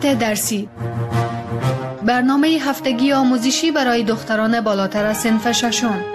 مقامات درسی، برنامه هفتگی آموزشی برای دختران بالاتر از صنف ششم.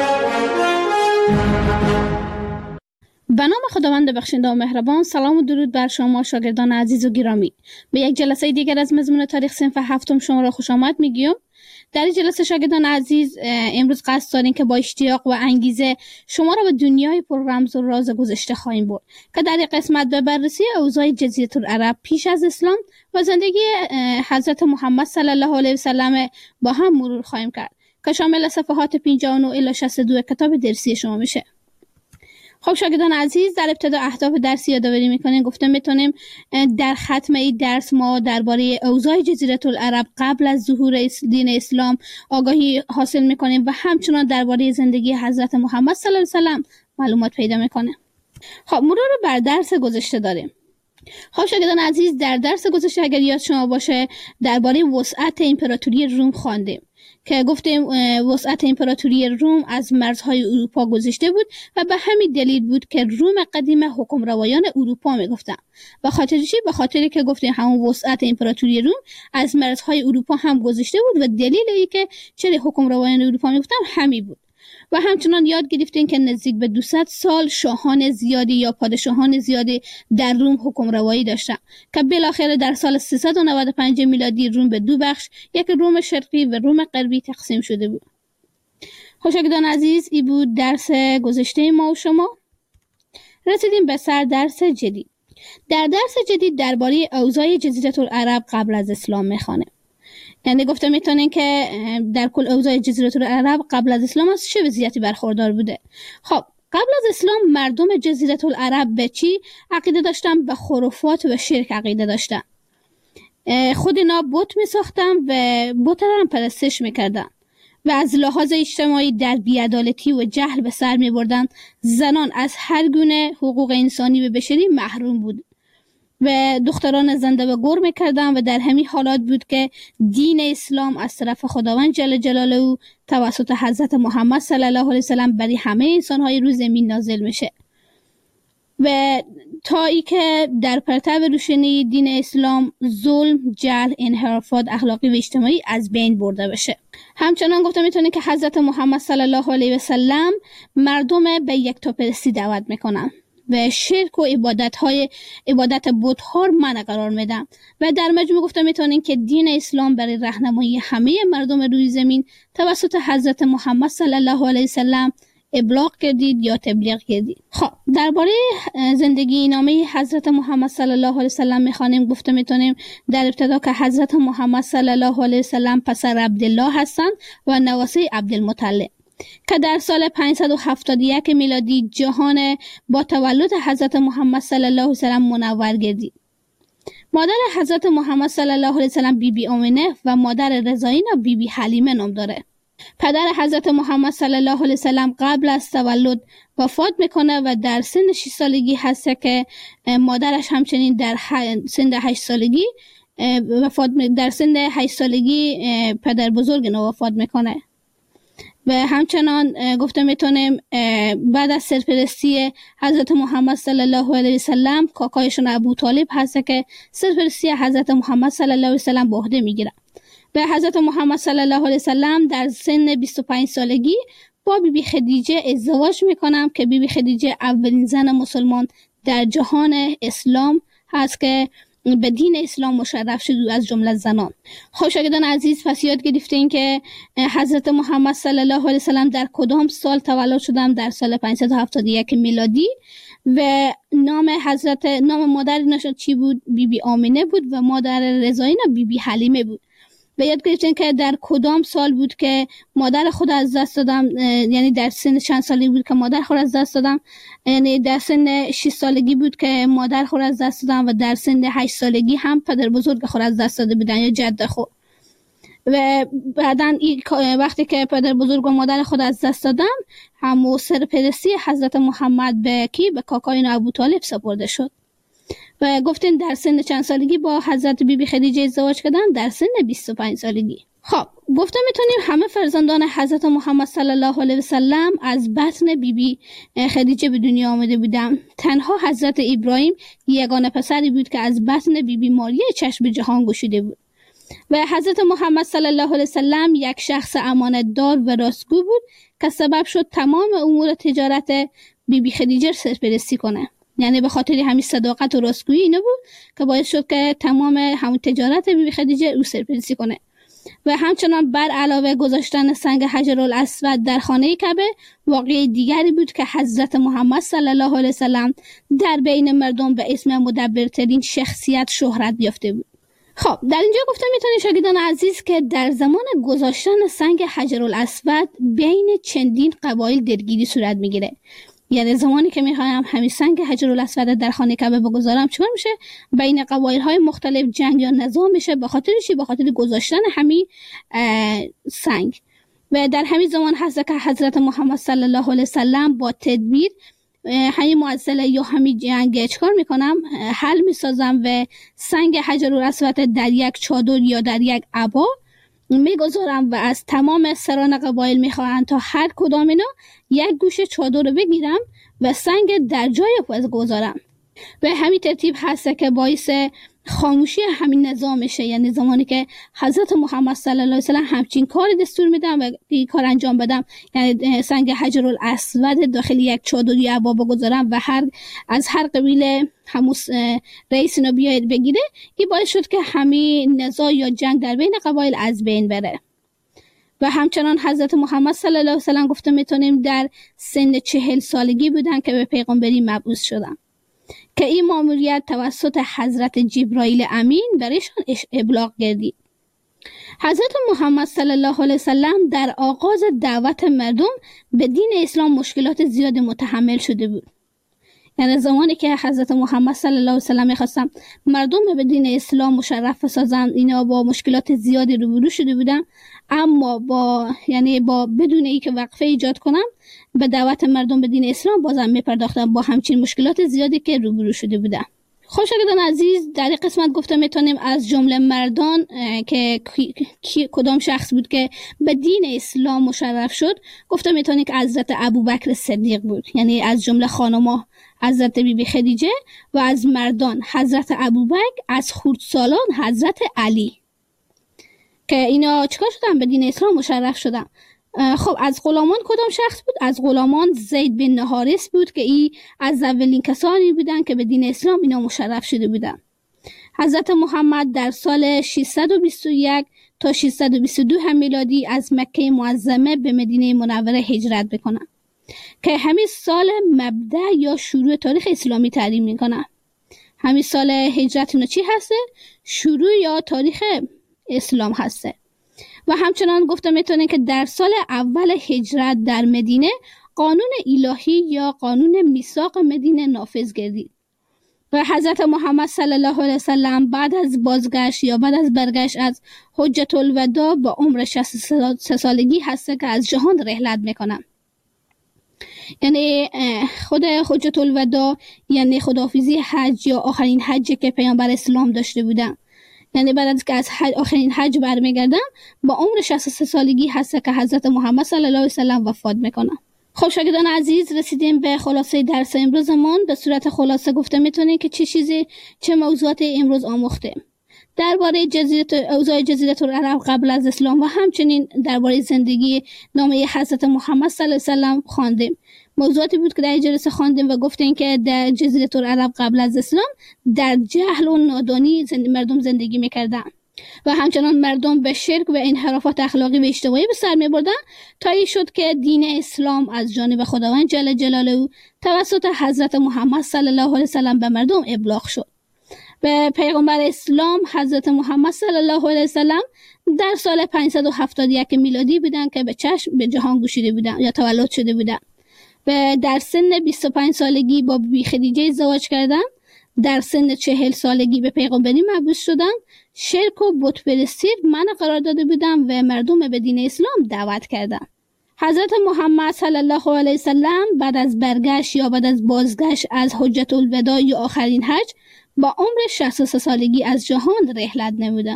به نام خداوند بخشنده و مهربان. سلام و درود بر شما شاگردان عزیز و گرامی. به یک جلسه دیگر از مضمون تاریخ صنف هفتم شما را خوش آمد میگیم. در این جلسه شاگردان عزیز امروز قصد داریم که با اشتیاق و انگیزه شما را به دنیای پر رمز و راز گذشته خواهیم برد که در این قسمت به بررسی اوضاع جزیره العرب پیش از اسلام و زندگی حضرت محمد صلی الله علیه و سلم با هم مرور خواهیم کرد که شامل صفحات 59 الی 62 کتاب درسی شما میشه. خب شاگردان عزیز، در ابتدا اهداف درسی یادآوری میکنیم. گفته میتونیم در ختم این درس ما درباره اوضاع جزیره العرب قبل از ظهور دین اسلام آگاهی حاصل میکنیم و همچنان درباره زندگی حضرت محمد صلی الله علیه و سلم معلومات پیدا میکنیم. خب مرور بر درس گذشته داریم. خب شاگردان عزیز، در درس گذشته اگر یاد شما باشه درباره وسعت امپراتوری روم خواندیم که گفتیم وسعت امپراتوری روم از مرزهای اروپا گذشته بود و به همین دلیل بود که روم قدیم حکمروایان اروپا میگفتن. به خاطر چی؟ به خاطری که گفتیم همون وسعت امپراتوری روم از مرزهای اروپا هم گذشته بود و دلیل ای که چرا حکمروایان اروپا میگفتن همین بود. و همچنان یاد گرفتیم که نزدیک به 200 سال شاهان زیادی یا پادشاهان زیادی در روم حکمروایی داشتن که بالاخره در سال 395 میلادی روم به دو بخش، یک روم شرقی و روم غربی تقسیم شده بود. شاگردان عزیز، این بود درس گذشته ما و شما. رسیدیم به سر درس جدید. در درس جدید درباره اوضاع جزیره العرب قبل از اسلام میخوانیم. یعنی گفته میتونین که در کل اوضاع جزیره العرب قبل از اسلام از چه وضعیتی برخوردار بوده. خب قبل از اسلام مردم جزیره العرب به چی عقیده داشتن؟ به خرافات و شرک عقیده داشتن. خود اینا بت میساختن و بت را هم پرستش میکردن و از لحاظ اجتماعی در بی‌عدالتی و جهل به سر میبردن. زنان از هر گونه حقوق انسانی و بشری محروم بود و دختران زنده و گور میکردن و در همین حالات بود که دین اسلام از طرف خداوند جل جلاله توسط حضرت محمد صلی الله علیه وسلم برای همه انسان‌های روی زمین نازل میشه و تا ای که در پرتو روشنی دین اسلام ظلم، جهل، انحرافات اخلاقی و اجتماعی از بین برده بشه. همچنان گفته میتونه که حضرت محمد صلی الله علیه وسلم مردم به یکتاپرستی دعوت میکنن و شرک و عبادت بت‌ها را منع قرار میدن و در مجموع گفته میتونین که دین اسلام برای راهنمایی همه مردم روی زمین توسط حضرت محمد صلی الله علیه وسلم ابلاغ کردید یا تبلیغ کردید. خب درباره زندگی نامه حضرت محمد صلی الله علیه وسلم میخوانیم. گفته میتونیم در ابتدا که حضرت محمد صلی الله علیه وسلم پسر عبدالله هستند و نواسه عبدالمطلب که در سال 571 میلادی جهان با تولد حضرت محمد صلی الله علیه وسلم منور گردید. مادر حضرت محمد صلی الله علیه وسلم بی آمنه و مادر رضاینا بی حلیمه نام داره. پدر حضرت محمد صلی الله علیه وسلم قبل از تولد وفات میکنه و در سن 6 سالگی هست که مادرش همچنین در سن 8 سالگی در سن 8 سالگی پدر بزرگ نو وفات میکنه. و همچنان گفته میتونیم بعد از سرپرستی حضرت محمد صلی الله علیه وسلم کاکایشون ابو طالب هست که سرپرستی حضرت محمد صلی الله علیه وسلم به عهده میگیره و حضرت محمد صلی الله علیه وسلم در سن 25 سالگی با بیبی خدیجه ازدواج میکنم که بیبی خدیجه اولین زن مسلمان در جهان اسلام هست که به دین اسلام مشرف شد از جمله زنان. شاگردان عزیز، پس یاد گرفتین که حضرت محمد صلی الله علیه وسلم در کدام سال تولد شدند؟ در سال 571 میلادی و نام مادر نشد چی بود؟ بیبی آمنه بود و مادر رضاینا بیبی حلیمه بود. و یاد گرفتین که در کدام سال بود که مادر خود از دست دادم، یعنی در سن چند سالی بود که مادر خود از دست دادم؟ یعنی در سن 6 سالگی بود که مادر خود از دست دادم و در سن 8 سالگی هم پدر بزرگ خود از دست داده بودن یا جد خود. و بعدن وقتی که پدر بزرگ و مادر خود از دست دادن همو سرپرستی حضرت محمد به کاکای ابو طالب سپرده شد و گفتین در سن چند سالگی با حضرت بیبی خدیجه ازدواج کردن؟ در سن 25 سالگی. خب گفتم میتونیم همه فرزندان حضرت محمد صلی الله علیه و سلم از بطن بیبی خدیجه به دنیا آمده بودند. تنها حضرت ابراهیم یگانه پسری بود که از بطن بیبی ماریه چشم به جهان گشوده بود و حضرت محمد صلی الله علیه و سلم یک شخص امانتدار و راستگو بود که سبب شد تمام امور تجارت بیبی خدیجه سرپرستی کنه. یعنی به خاطر همین صداقت و راستگویی اینو بود که باعث شد که تمام همون تجارت بیبی خدیجه او سرپرستی کنه. و همچنان بر علاوه گذاشتن سنگ حجرالاسود در خانه کعبه واقعه دیگری بود که حضرت محمد صلی الله علیه وسلم در بین مردم به اسم مدبرترین شخصیت شهرت یافته بود. خب در اینجا گفتم میتونید شاگردان عزیز که در زمان گذاشتن سنگ حجرالاسود بین چندین قبایل درگیری صورت میگیره. یعنی زمانی که میخوایم همین سنگ حجرالاسود در خانه کعبه بگذارم چیکار میشه؟ بین قبایل های مختلف جنگ یا نزاع میشه. به خاطر چی؟ به خاطر گذاشتن همین سنگ. و در همین زمان هست که حضرت محمد صلی الله علیه وسلم با تدبیر همین معضله یا همین جنگ چیکار میکنم؟ حل میسازم و سنگ حجرالاسود در یک چادر یا در یک عبا میگذارم و از تمام سران قبایل میخواهند تا هر کدام اینا یک گوشه چادر رو بگیرم و سنگ در جای گذارم. و همین ترتیب هست که باعث خاموشی همین نظام میشه. یعنی زمانی که حضرت محمد صلی الله علیه و سلم همچین کار دستور میدم و این کار انجام بدم، یعنی سنگ حجرالاسود داخل یک چادر یا عبا بگذارم و از هر قبیله همون رئیس اینو بیاید بگیره، این باعث شد که همین نزاع یا جنگ در بین قبایل از بین بره. و همچنان حضرت محمد صلی الله علیه و سلم گفته میتونیم در سن 40 سالگی بودن که به پیغمبری مبعوث شدن که این ماموریت توسط حضرت جبرائیل امین برایشان ابلاغ گردید. حضرت محمد صلی الله علیه وسلم در آغاز دعوت مردم به دین اسلام مشکلات زیاد متحمل شده بود. یعنی زمانی که حضرت محمد صلی الله علیه وسلم می‌خواستن مردم به دین اسلام مشرف بسازن، اینا با مشکلات زیادی روبرو شده بودن، اما با بدون اینکه وقفه ایجاد کنم به دعوت مردم به دین اسلام بازم میپرداختن با همچین مشکلات زیادی که روبرو شده بودن. خب شاگردان عزیز، در این قسمت گفته میتونیم از جمله مردان که کدام شخص بود که به دین اسلام مشرف شد، گفته میتونیم که حضرت ابوبکر صدیق بود. یعنی از جمله خانم‌ها حضرت بیبی خدیجه و از مردان حضرت ابوبکر، از خردسالان حضرت علی، که اینا چیکار شدن؟ به دین اسلام مشرف شدن. خب از غلامان کدام شخص بود؟ از غلامان زید بن حارث بود که این از اولین کسانی بودن که به دین اسلام اینا مشرف شده بودن. حضرت محمد در سال 621 تا 622 هم میلادی از مکه معظمه به مدینه منوره هجرت بکنن که همین سال مبدأ یا شروع تاریخ اسلامی تعیین میکنن. همین سال هجرت اینا چی هسته؟ شروع یا تاریخ اسلام هسته. و همچنان گفته میتونه که در سال اول هجرت در مدینه قانون الهی یا قانون میثاق مدینه نافذ گردید و حضرت محمد صلی الله علیه وسلم بعد از بازگشت یا بعد از برگشت از حجة الوداع با عمر 63 سالگی هسته که از جهان رحلت میکنن. یعنی خود حجة الوداع یعنی خداحافظی حج یا آخرین حجی که پیامبر اسلام داشته بودن. یعنی بعد از که از آخرین حج برمیگردن با عمر 63 سالگی هست که حضرت محمد صلی الله علیه وسلم وفات میکنن. خب شاگردان عزیز، رسیدیم به خلاصه درس امروزمون. به صورت خلاصه گفته میتونیم که چه موضوعات امروز آموختیم درباره اوضاع جزیره العرب قبل از اسلام و همچنین درباره زندگی نامه حضرت محمد صلی الله علیه وسلم خواندیم. موضوعاتی بود که در جلسه خواندیم و گفتیم که در جزیره العرب قبل از اسلام در جهل و نادانی مردم زندگی میکردن و همچنان مردم به شرک و انحرافات اخلاقی و اجتماعی به سر میبردن تا این شد که دین اسلام از جانب خداوند جل جلاله توسط حضرت محمد صلی الله علیه وسلم به مردم ابلاغ شد. به پیغمبر اسلام حضرت محمد صلی الله علیه وسلم در سال 571 میلادی بودن که به جهان گشوده بودن یا تولد شده بودن و در سن 25 سالگی با بیبی خدیجه ازدواج کردن. در سن 40 سالگی به پیغمبری مبعوث شدن. شرک و بت پرستی منع قرار داده بودن و مردم به دین اسلام دعوت کردن. حضرت محمد صلی الله علیه وسلم بعد از برگشت یا بعد از بازگشت از حجة الوداع یا آخرین حج با عمر 63 سالگی از جهان رحلت نمودند.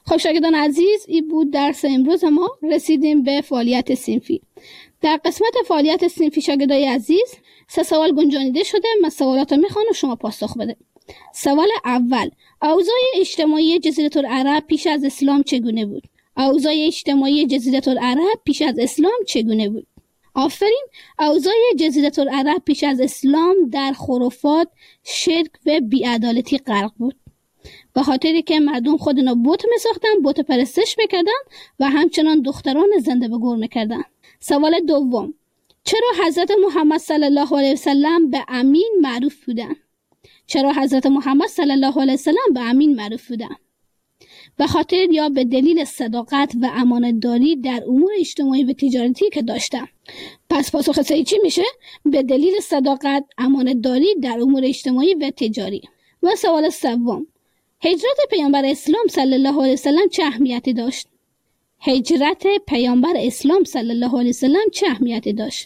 خب شاگردان عزیز، این بود درس امروز ما. رسیدیم به فعالیت صنفی. در قسمت فعالیت صنفی شاگردای عزیز 3 سوال گنجانیده شده. من سوالات رو میخوام و شما پاسخ بده. سوال اول: اوضاع اجتماعی جزیره العرب پیش از اسلام چگونه بود؟ اوضاع اجتماعی جزیره العرب پیش از اسلام چگونه بود؟ آفرین. اوضاع جزیره العرب پیش از اسلام در خرافات، شرک و بی‌عدالتی غرق بود. به خاطری که مردم خودنا بت می‌ساختن، بت پرستش میکردن و همچنان دختران زنده به گور میکردن. سوال دوم: چرا حضرت محمد صلی الله علیه وسلم به امین معروف بودند؟ چرا حضرت محمد صلی الله علیه وسلم به امین معروف بودند؟ به خاطر یا به دلیل صداقت و امانتداری در امور اجتماعی و تجارتی که داشتند. پس پاسخ صحیح چی میشه؟ به دلیل صداقت، امانتداری در امور اجتماعی و تجاری. و سوال سوم: هجرت پیامبر اسلام صلی الله علیه وسلم چه اهمیتی داشت؟ هجرت پیامبر اسلام صلی الله علیه وسلم چه اهمیتی داشت؟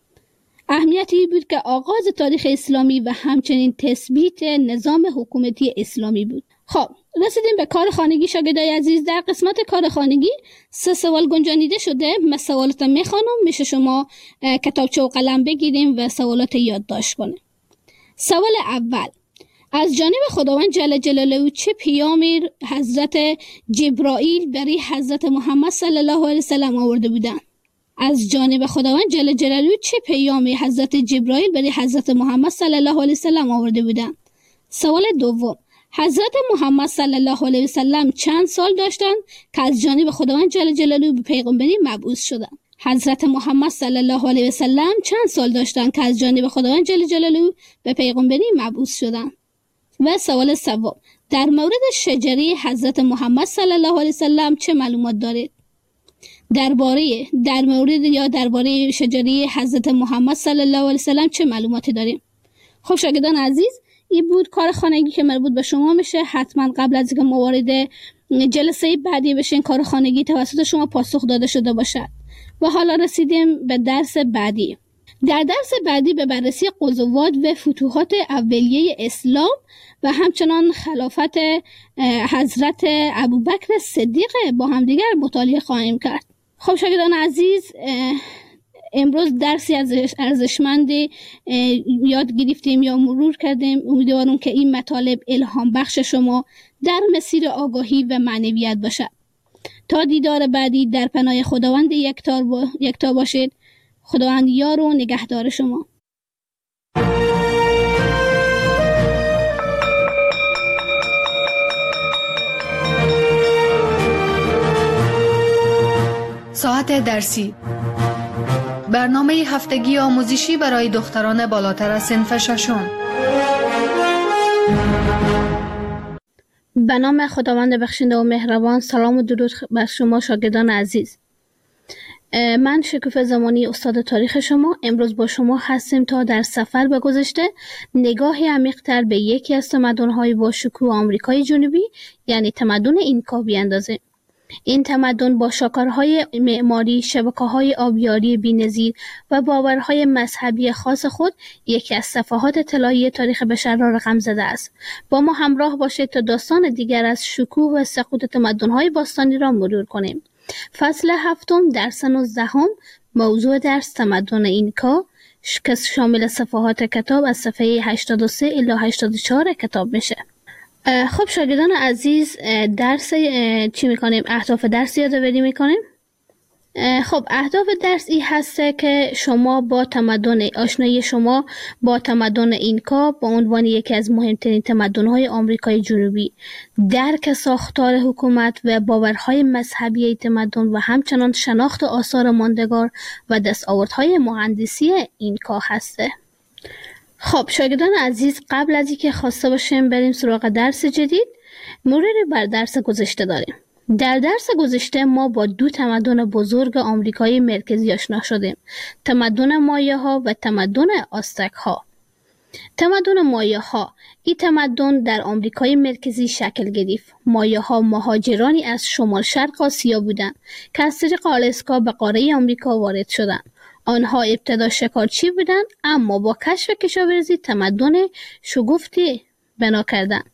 اهمیتی بود که آغاز تاریخ اسلامی و همچنین تثبیت نظام حکومتی اسلامی بود. خب رسیدیم به کار خانگی شاگردای عزیز. در قسمت کار خانگی 3 سوال گنجانیده شده. من سوالات میخوانم، میشه شما کتابچه و قلم بگیریم و سوالات یادداشت کنیم. سوال اول: از جانب خداوند جل جلاله چه پیامی حضرت جبرائیل برای حضرت محمد صلی الله علیه وسلم آورده بودند؟ از جانب خداوند جل جلاله چه پیامی حضرت جبرائیل برای حضرت محمد صلی الله علیه وسلم آورده بودند؟ سوال دوم: حضرت محمد صلی الله علیه وسلم چند سال داشتند که از جانب خداوند جل جلاله به پیغمبری مبعوث شدند؟ حضرت محمد صلی الله علیه وسلم چند سال داشتند که از جانب خداوند جل جلاله به پیغمبری مبعوث شدند؟ و سوال سوم: در مورد شجره حضرت محمد صلی الله علیه وسلم چه معلومات دارید؟ درباره شجره حضرت محمد صلی الله علیه وسلم چه معلوماتی داریم؟ خب شاگردان عزیز، این بود کار خانگی که مربوط به شما میشه. حتما قبل از اینکه ما وارد جلسه بعدی بشین کار خانگی توسط شما پاسخ داده شده باشد. و حالا رسیدیم به درس بعدی. در درس بعدی به بررسی غزوات و فتوحات اولیه اسلام و همچنان خلافت حضرت ابوبکر صدیق با همدیگر مطالعه خواهیم کرد. خب شاگردان عزیز، امروز درسی ارزشمند یاد گرفتیم یا مرور کردیم. امیدوارم که این مطالب الهام بخش شما در مسیر آگاهی و معنویت باشد. تا دیدار بعدی در پناه خداوند یکتا باشید. خداوند یار و نگهدار شما. ساعت درسی: برنامه هفتگی آموزشی برای دختران بالاتر از صنف ششم. به نام خداوند بخشنده و مهربان. سلام و درود بر شما شاگردان عزیز. من شکوفه زمانی استاد تاریخ شما امروز با شما هستیم تا در سفر به گذشته نگاهی عمیق‌تر به یکی از تمدن‌های با شکوه آمریکای جنوبی یعنی تمدن اینکا بیاندازیم. این تمدن با شاهکارهای معماری، شبکه‌های آبیاری بی‌نظیر و باورهای مذهبی خاص خود یکی از صفحات طلایی تاریخ بشر را رقم زده است. با ما همراه باشید تا داستان دیگر از شکوه و سقوط تمدن‌های باستانی را مرور کنیم. فصل 7 درس 19 موضوع درس تمدن اینکا که شامل صفحات کتاب از صفحه 83 الی 84 کتاب میشه. خب شاگردان عزیز، درس چی میکنیم؟ اهداف درس یادآوری میکنیم. خب اهداف درس این هسته که شما با آشنایی شما با تمدن اینکا با عنوان یکی از مهمترین تمدن‌های آمریکای جنوبی، درک ساختار حکومت و باورهای مذهبی تمدن و همچنان شناخت آثار ماندگار و دستاوردهای مهندسی اینکا هسته. خب شاگردان عزیز، قبل از اینکه خواسته باشیم بریم سراغ درس جدید، مروری بر درس گذشته داریم. در درس گذشته ما با 2 تمدن بزرگ آمریکای مرکزی آشنا شدیم: تمدن مایه ها و تمدن آستک ها. تمدن مایه ها، این تمدن در آمریکای مرکزی شکل گرفت. مایه ها مهاجرانی از شمال شرق آسیا بودند که از طریق آلاسکا به قاره آمریکا وارد شدند. آنها ابتدا شکارچی بودند، اما با کشف کشاورزی تمدن شگفتی بنا کردند.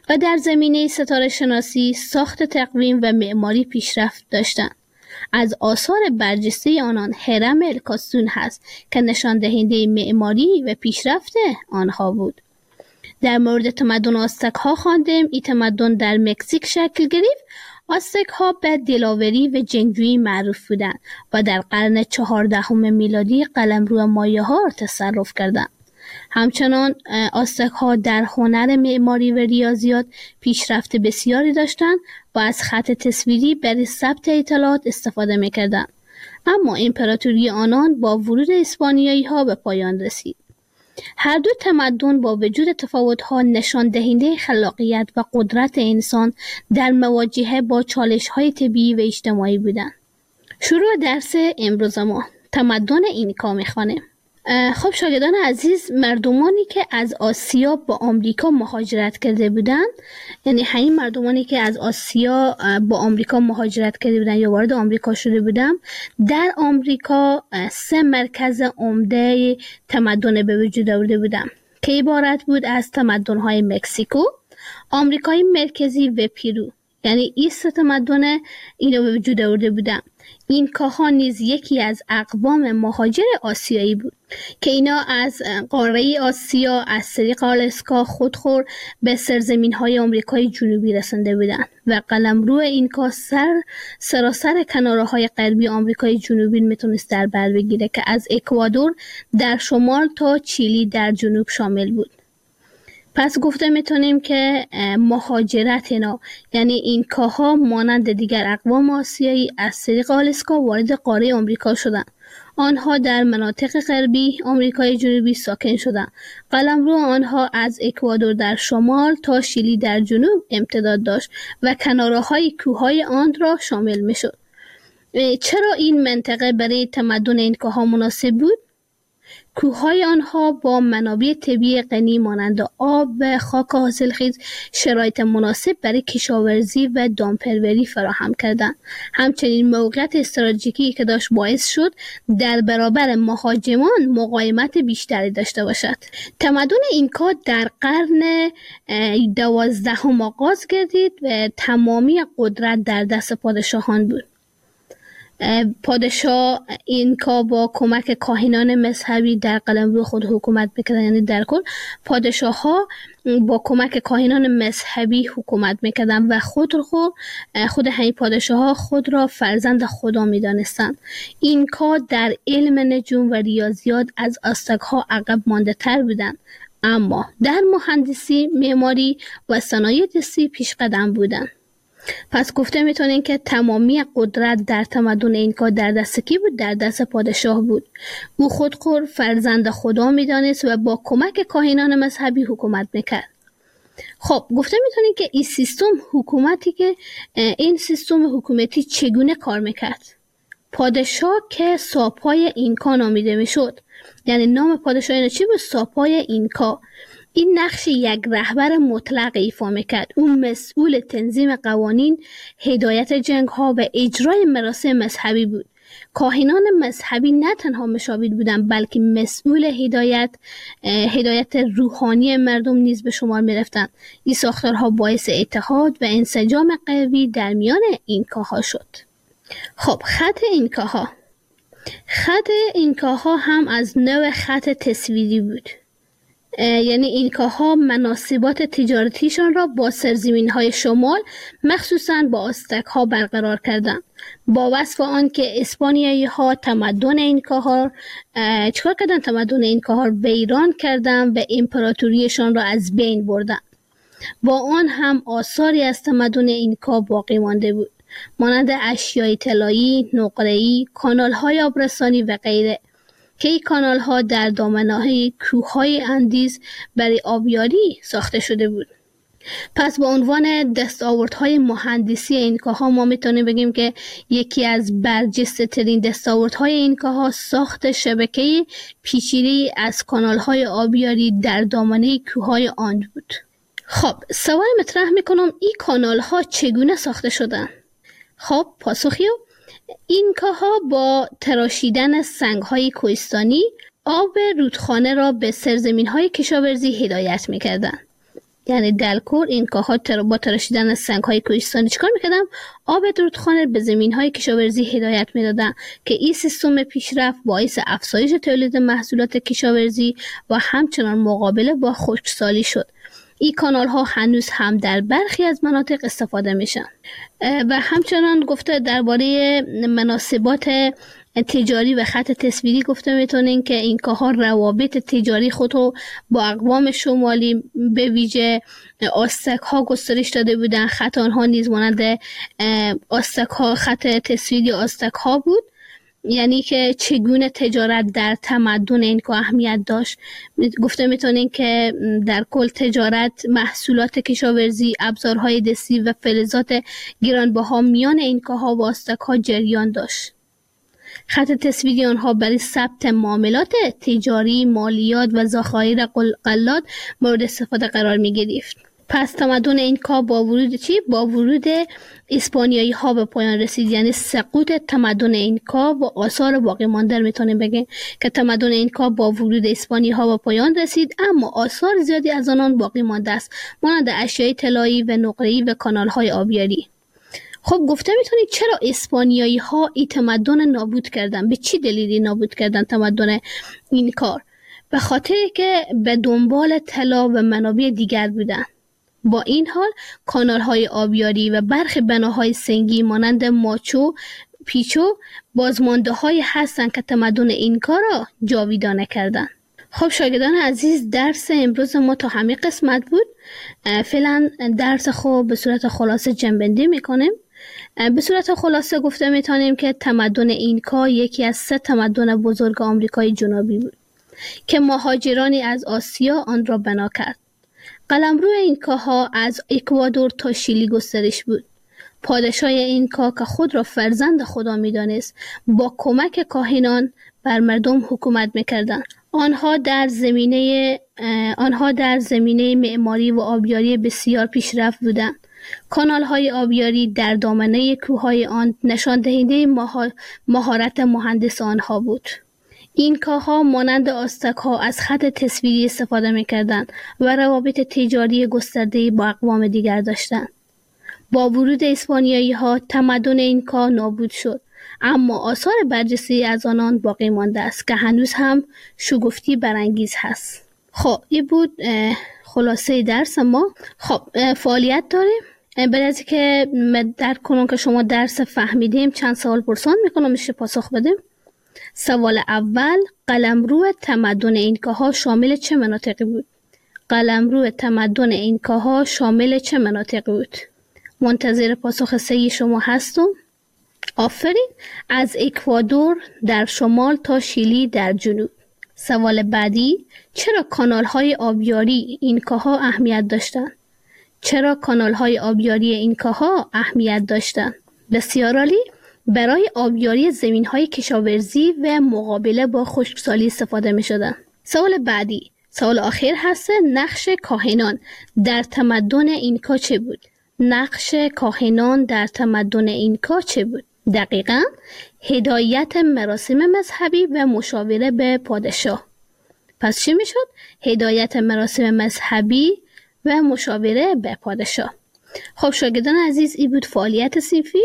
و در زمینه ستاره شناسی، ساخت تقویم و معماری پیشرفت داشتند. از آثار برجسته آنان هرم الکاسون هست که نشان دهنده معماری و پیشرفت آنها بود. در مورد تمدن آستک ها خواندیم. این تمدن در مکزیک شکل گرفت. آستک ها به دلاوری و جنگجویی معروف بودند و در قرن 14 میلادی قلمرو مایه ها را تصرف کردند. همچنان آستک ها در هنر معماری و ریاضیات پیشرفت بسیاری داشتند و از خط تصویری برای ثبت اطلاعات استفاده می‌کردند. اما امپراتوری آنان با ورود اسپانیایی ها به پایان رسید. هر دو تمدن با وجود تفاوت‌ها نشان دهنده خلاقیت و قدرت انسان در مواجهه با چالش‌های طبیعی و اجتماعی بودند. شروع درس امروز ما تمدن اینکا می‌خوانیم. خب شاگردان عزیز، مردمانی که از آسیا با آمریکا مهاجرت کرده بودند، یعنی همین مردمانی که از آسیا با آمریکا مهاجرت کرده بودند یا وارد آمریکا شده بودند، در آمریکا 3 مرکز عمده تمدن به وجود آورده بودند که عبارت بود از تمدن‌های مکزیکو، آمریکای مرکزی و پیرو. یعنی این 3 تمدن اینو به وجود آورده بودند. اینکاها نیز یکی از اقوام مهاجر آسیایی بود که اینا از قاره آسیا از طریق آلاسکا خودخور به سرزمین‌های آمریکای جنوبی رسنده بودند و قلمرو اینکا سراسر کناره‌های غربی آمریکای جنوبی میتونست در بر بگیره که از اکوادور در شمال تا چیلی در جنوب شامل بود. پس گفته میتونیم که مهاجرت اینا، یعنی اینکاها مانند دیگر اقوام آسیایی از طریق آلاسکا وارد قاره آمریکا شدند. آنها در مناطق غربی آمریکای جنوبی ساکن شدند. قلمرو آنها از اکوادور در شمال تا شیلی در جنوب امتداد داشت و کناره‌های کوههای آن را شامل میشد. چرا این منطقه برای تمدن اینکاها مناسب بود؟ کوههای آنها با منابع طبیعی غنی مانند آب و خاک حاصلخیز شرایط مناسب برای کشاورزی و دامپروری فراهم کردند. همچنین موقعیت استراتژیکی که داشت باعث شد در برابر مهاجمان مقاومت بیشتری داشته باشد. تمدن اینکا در قرن 12 آغاز گردید و تمامی قدرت در دست پادشاهان بود. پادشاه اینکا با کمک کاهنان مذهبی در قلمرو خود حکومت میکردن. یعنی در کل پادشاه ها با کمک کاهنان مذهبی حکومت میکردن و خود همین پادشاه ها خود را فرزند خدا میدانستند. اینکا در علم نجوم و ریاضیات از آستک ها عقب مانده تر بودند، اما در مهندسی، معماری و صنایع دستی پیش قدم بودند. پس گفته میتونین که تمامی قدرت در تمدن اینکا در دست کی بود؟ در دست پادشاه بود. او خودخور فرزند خدا میدانست و با کمک کاهنان مذهبی حکومت میکرد. خب گفته میتونین که این سیستم حکومتی چگونه کار میکرد؟ پادشاه که ساپای اینکا نامیده میشد، یعنی نام پادشاه اینه چی بود؟ ساپای اینکا. این نقش یک رهبر مطلق ایفا میکرد. او مسئول تنظیم قوانین، هدایت جنگ ها و اجرای مراسم مذهبی بود. کاهنان مذهبی نه تنها مشاور بودند بلکه مسئول هدایت روحانی مردم نیز به شمار میرفتند. این ساختارها باعث اتحاد و انسجام قوی در میان اینکاها شد. خب خط اینکاها هم از نوع خط تصویری بود. یعنی اینکاها مناسبات تجارتیشان را با سرزمین‌های شمال مخصوصاً با آستک ها برقرار کردند. با وصف آن که اسپانیایی ها تمدن اینکاها چکار کردند؟ تمدن اینکاها را ویران کردند و امپراتوریشان را از بین بردند. با آن هم آثاری از تمدن اینکا باقی مانده بود، مانند اشیای طلایی، نقره‌ای، کانال‌های آبرسانی و غیره که این کانال ها در دامنه‌های کوههای اندیز برای آبیاری ساخته شده بود. پس با عنوان دستاوردهای مهندسی اینکاها ما میتونیم بگیم که یکی از برجسته ترین دستاوردهای اینکاها ساخت شبکه پیچیده‌ای از کانال های آبیاری در دامنه کوههای آند بود. خب سوال مطرح میکنم این کانال ها چگونه ساخته شدن؟ خب پاسخیو اینکاها با تراشیدن سنگ‌های کوهستانی آب رودخانه را به سرزمین‌های کشاورزی هدایت می‌کردند. یعنی دلکور اینکاها با تراشیدن سنگ‌های کوهستانی چیکار می‌کردن؟ آب رودخانه به زمین‌های کشاورزی هدایت می‌دادن که این سیستم پیشرفت باعث افزایش تولید محصولات کشاورزی و همچنان مقابله با خشکسالی شد. این کانال ها هنوز هم در برخی از مناطق استفاده میشن. و همچنان گفته درباره مناسبات تجاری و خط تصویری گفته میتونین که اینکاها روابط تجاری خود رو با اقوام شمالی به ویژه آستک ها گسترش داده بودن. خط آنها نیز مانند آستک ها، خط تصویری آستک ها بود، یعنی که چگونه تجارت در تمدن اینکا اهمیت داشت. گفته میتونین که در کل تجارت، محصولات کشاورزی، ابزارهای دستی و فلزات گرانبها میان اینکاها و آستک‌ها جریان داشت. خط تصویری آنها برای ثبت معاملات تجاری، مالیات و ذخایر غلات مورد استفاده قرار می گرفت. پس تمدن اینکا با ورود اسپانیایی ها به پایان رسید، یعنی سقوط تمدن اینکا و آثار باقی مانده میتونیم بگیم که تمدن اینکا با ورود اسپانیایی ها به پایان رسید، اما آثار زیادی از آنان باقی مانده است، مانند اشیاء طلایی و نقره‌ای و کانال های آبیاری. خب گفته میتونید چرا اسپانیایی ها این تمدن نابود کردن؟ به چی دلیلی نابود کردن تمدن اینکا؟ به خاطر که به دنبال طلا و منابع دیگر بودن. با این حال کانال های آبیاری و برخی بناهای سنگی مانند ماچو پیچو بازمانده های هستند که تمدن اینکا را جاویدانه کردند. خب شاگردان عزیز، درس امروز ما تا همین قسمت بود. فعلا درس خود به صورت خلاصه جنبندی میکنیم. به صورت خلاصه گفته میتونیم که تمدن اینکا یکی از 3 تمدن بزرگ آمریکای جنوبی بود که مهاجرانی از آسیا آن را بنا کرد. قلمرو اینکاها از اکوادور تا شیلی گسترش بود. پادشاه اینکا که خود را فرزند خدا می‌دانست، با کمک کاهنان بر مردم حکومت می‌کردند. آنها در زمینه معماری و آبیاری بسیار پیشرفت بودند. کانال‌های آبیاری در دامنه کوههای آن نشان دهنده مهارت مهندس آنها بود. اینکاها مانند آستک‌ها از خط تصویری استفاده می‌کردند و روابط تجاری گسترده‌ای با اقوام دیگر داشتند. با ورود اسپانیایی‌ها تمدن اینکا نابود شد، اما آثار برجسته از آنان باقی مانده است که هنوز هم شگفتی برانگیز هست. خب این بود خلاصه درس ما. خب فعالیت داریم. بعد از اینکه درک کنم که شما درس فهمیدیم، چند سوال پرسان میکنم میشه پاسخ بدیم. سوال اول، قلمرو تمدن اینکاها شامل چه مناطقی بود؟ قلمرو تمدن اینکاها شامل چه مناطقی بود؟ منتظر پاسخ صحیح شما هستم. آفرین. از اکوادور در شمال تا شیلی در جنوب. سوال بعدی، چرا کانال‌های آبیاری اینکاها اهمیت داشتند؟ چرا کانال‌های آبیاری اینکاها اهمیت داشتند؟ بسیار عالی. برای آبیاری زمین‌های کشاورزی و مقابله با خشکسالی استفاده می‌شدند. سوال بعدی، سوال آخر هست، نقش کاهنان در تمدن اینکا چه بود؟ نقش کاهنان در تمدن اینکا چه بود؟ دقیقاً هدایت مراسم مذهبی و مشاوره به پادشاه. پس چی میشد؟ هدایت مراسم مذهبی و مشاوره به پادشاه. خب شاگردان عزیز، این بود فعالیت صنفی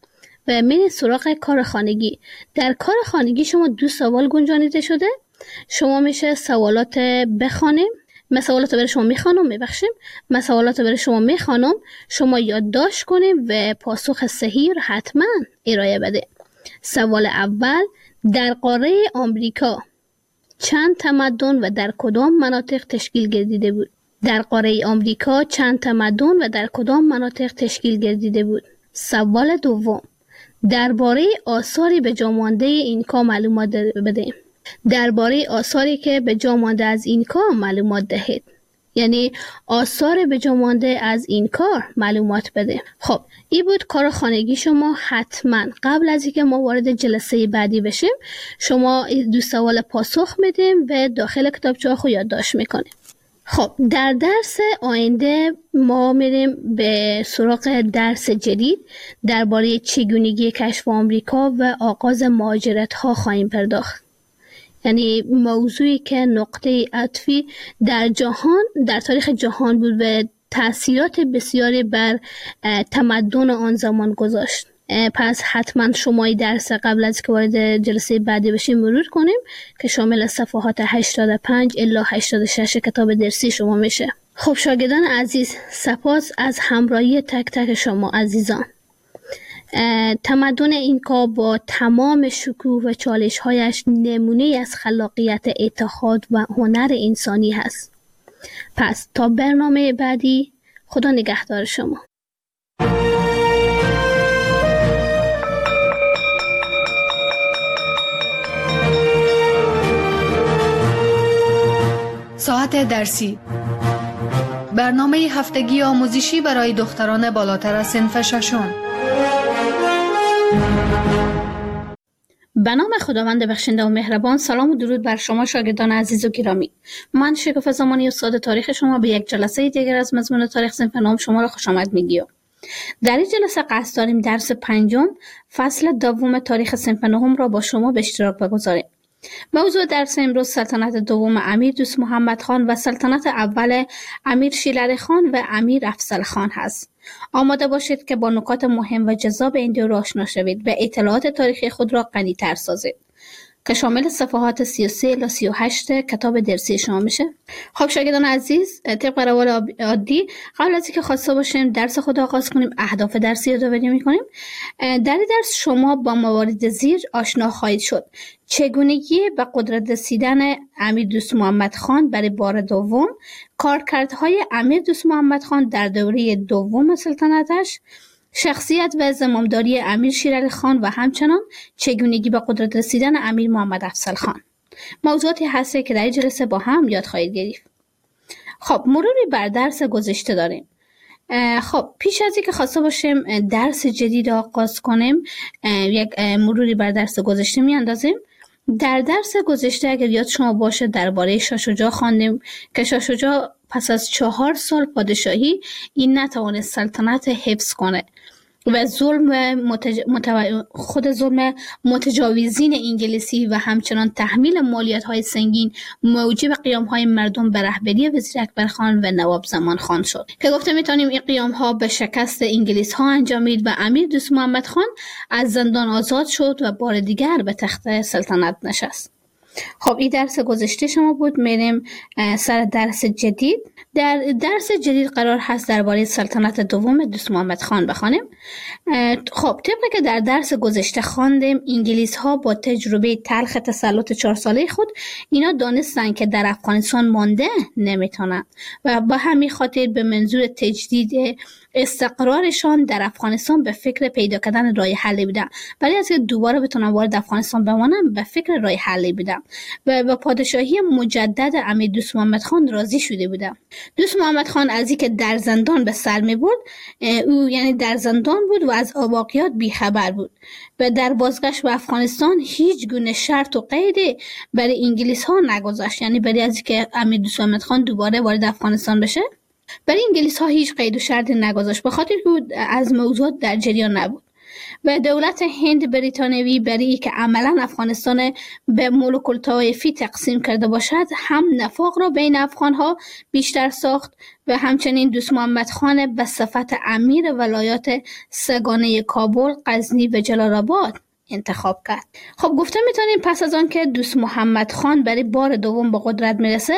و میریم سراغ کار خانگی. در کار خانگی شما 2 سوال گنجانیده شده. شما میشه سوالات بخوانیم. من سوالات برای شما میخوانم، من سوالات برای شما میخوانم، شما یادداشت کنیم و پاسخ صحیح رو حتما ارائه بده. سوال اول، در قاره آمریکا چند تمدن و در کدام مناطق تشکیل گردیده بود؟ در قاره آمریکا چند تمدن و در کدام مناطق تشکیل گردیده بود؟ سوال دوم، درباره آثاری به جا مانده اینکا معلومات بده. درباره آثاری که به جا مانده از اینکا معلومات دهید. یعنی آثار به جا مانده از اینکا معلومات بده. خب این بود کار خانگی شما. حتما قبل از اینکه ما وارد جلسه بعدی بشیم، شما 2 سوال پاسخ میدیم و داخل کتابچه خود یادداشت میکنیم. خب در درس آینده ما میریم به سراغ درس جدید درباره چگونگی کشف آمریکا و آغاز مهاجرت ها خواهیم پرداخت. یعنی موضوعی که نقطه عطفی در جهان، در تاریخ جهان بود و تأثیرات بسیاری بر تمدن آن زمان گذاشت. پس حتما شما این درس قبل از که وارد جلسه بعدی بشیم مرور کنیم که شامل صفحات 85 الی 86 کتاب درسی شما میشه. خب شاگردان عزیز، سپاس از همراهی تک تک شما عزیزان. تمدن اینکا با تمام شکوه و چالش‌هایش نمونه از خلاقیت، اتحاد و هنر انسانی هست. پس تا برنامه بعدی، خدا نگهدار شما. ساعت درسی، برنامه هفتگی آموزشی برای دختران بالاتر از صنف ششم. به نام خداوند بخشنده و مهربان. سلام و درود بر شما شاگردان عزیز و گرامی. من شکوفه زمانی استاد تاریخ شما به یک جلسه دیگر از مضمون تاریخ صنف نهم شما را خوش آمد میگیم. در این جلسه قصد داریم درس 5 فصل دوم تاریخ صنف نهم را با شما به اشتراک بگذاریم. موضوع درس امروز سلطنت دوم امیر دوست محمد خان و سلطنت اول امیر شیرعلی خان و امیر افضل خان هست. آماده باشید که با نکات مهم و جذاب این دو را آشنا شوید و اطلاعات تاریخی خود را غنی‌تر سازید که شامل صفحات 33 الی 38 کتاب درسی شما میشه. خب شاگردان عزیز، طبق روال عادی قبل از اینکه خواسته باشیم درس خود آغاز کنیم، اهداف درسی یادآوری میکنیم. در این درس شما با موارد زیر آشنا خواهید شد: چگونگی به قدرت رسیدن امیر دوست محمد خان برای بار دوم، کارکردهای امیر دوست محمد خان در دوره دوم سلطنتش، شخصیت و زمامداری امیر شیرعلی خان و همچنان چگونگی به قدرت رسیدن امیر محمد افضل خان. موضوعاتی هست که در این جلسه با هم یاد خواهید گرفت. خب مروری بر درس گذشته داریم. خب پیش از اینکه خواسته باشیم درس جدید آغاز کنیم، یک مروری بر درس گذشته میاندازیم. در درس گذشته اگر یاد شما باشه درباره شاه شجاع خواندیم که شاه شجاع پس از 4 سال پادشاهی این نتوانست سلطنت حفظ کنه و خود ظلم متجاوزین انگلیسی و همچنان تحمیل مالیات‌های سنگین موجب قیام‌های مردم به رهبری وزیر اکبرخان و نواب زمان خان شد که گفته میتونیم این قیام‌ها به شکست انگلیس‌ها انجامید و امیر دوست محمد خان از زندان آزاد شد و بار دیگر به تخت سلطنت نشست. خب این درس گذشته شما بود. میریم سر درس جدید. در درس جدید قرار هست درباره سلطنت دوم دوست محمد خان بخوانیم. خب طبقی که در درس گذشته خواندیم، انگلیس ها با تجربه تلخ تسلط 4 ساله خود اینا دانستن که در افغانستان مانده نمیتونن و با همین خاطر به منظور تجدید استقرارشان در افغانستان به فکر پیدا کردن راه حلی بودن. برای از که دوباره بتونن وارد افغانستان بمانن به فکر راه حلی بودن و با پادشاهی مجدد امیر دوست محمد خان راضی شده بودن. دوست محمد خان از اینکه در زندان به سر می برد، او یعنی در زندان بود و از واقعیات بیخبر بود و در بازگشت به افغانستان هیچ گونه شرط و قیدی برای انگلیس ها نگذاشت، یعنی برای از اینکه امیر دوست محمد خان دوباره وارد افغانستان بشه برای انگلیس ها هیچ قید و شرطی نگذاشت، به خاطر که از موضوعات در جریان نبود و دولت هند بریتانیایی برای که عملا افغانستان به ملوک الطوایفی تقسیم کرده باشد هم نفاق را بین افغان ها بیشتر ساخت و همچنین دوست محمد خان به صفت امیر ولایات سگانه کابل، غزنی و جلال آباد انتخاب کرد. خب گفته میتونیم پس از آن که دوست محمد خان برای بار دوم به قدرت میرسه،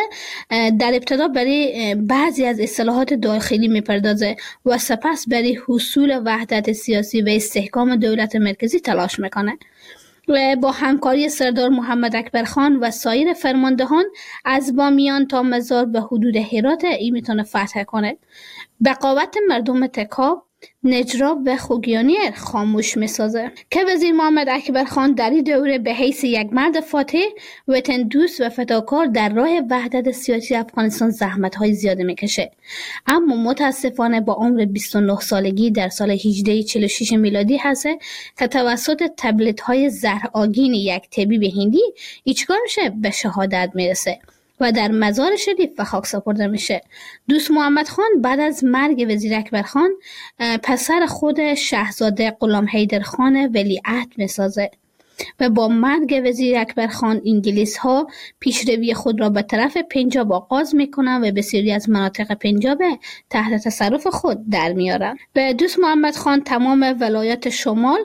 در ابتدا برای بعضی از اصلاحات داخلی میپردازه و سپس برای حصول وحدت سیاسی و استحکام دولت مرکزی تلاش میکنه و با همکاری سردار محمد اکبرخان و سایر فرماندهان از بامیان تا مزار به حدود هرات ای میتونه فتح کنه. بقاوت مردم تکاب، نجراب و خوگیانی خاموش میسازه که وزیر محمد اکبرخان در این دوره به حیث یک مرد فاتح، وطن دوست و فداکار در راه وحدت سیاسی افغانستان زحمت‌های زیاده میکشه، اما متاسفانه با عمر 29 سالگی در سال 1846 میلادی هست که توسط تبلیغات‌های زهرآگین یک طبیب هندی چیکار میشه؟ به شهادت میرسه و در مزار شریف به خاک سپرده میشه. دوست محمد خان بعد از مرگ وزیر اکبرخان پسر خود شاهزاده غلام حیدر خان ولیعهد میسازه و با مرگ وزیر اکبر خان انگلیس ها پیشروی خود را به طرف پنجاب آغاز میکنند و بسیاری از مناطق پنجاب تحت تصرف خود در میارند. و دوست محمد خان تمام ولایات شمال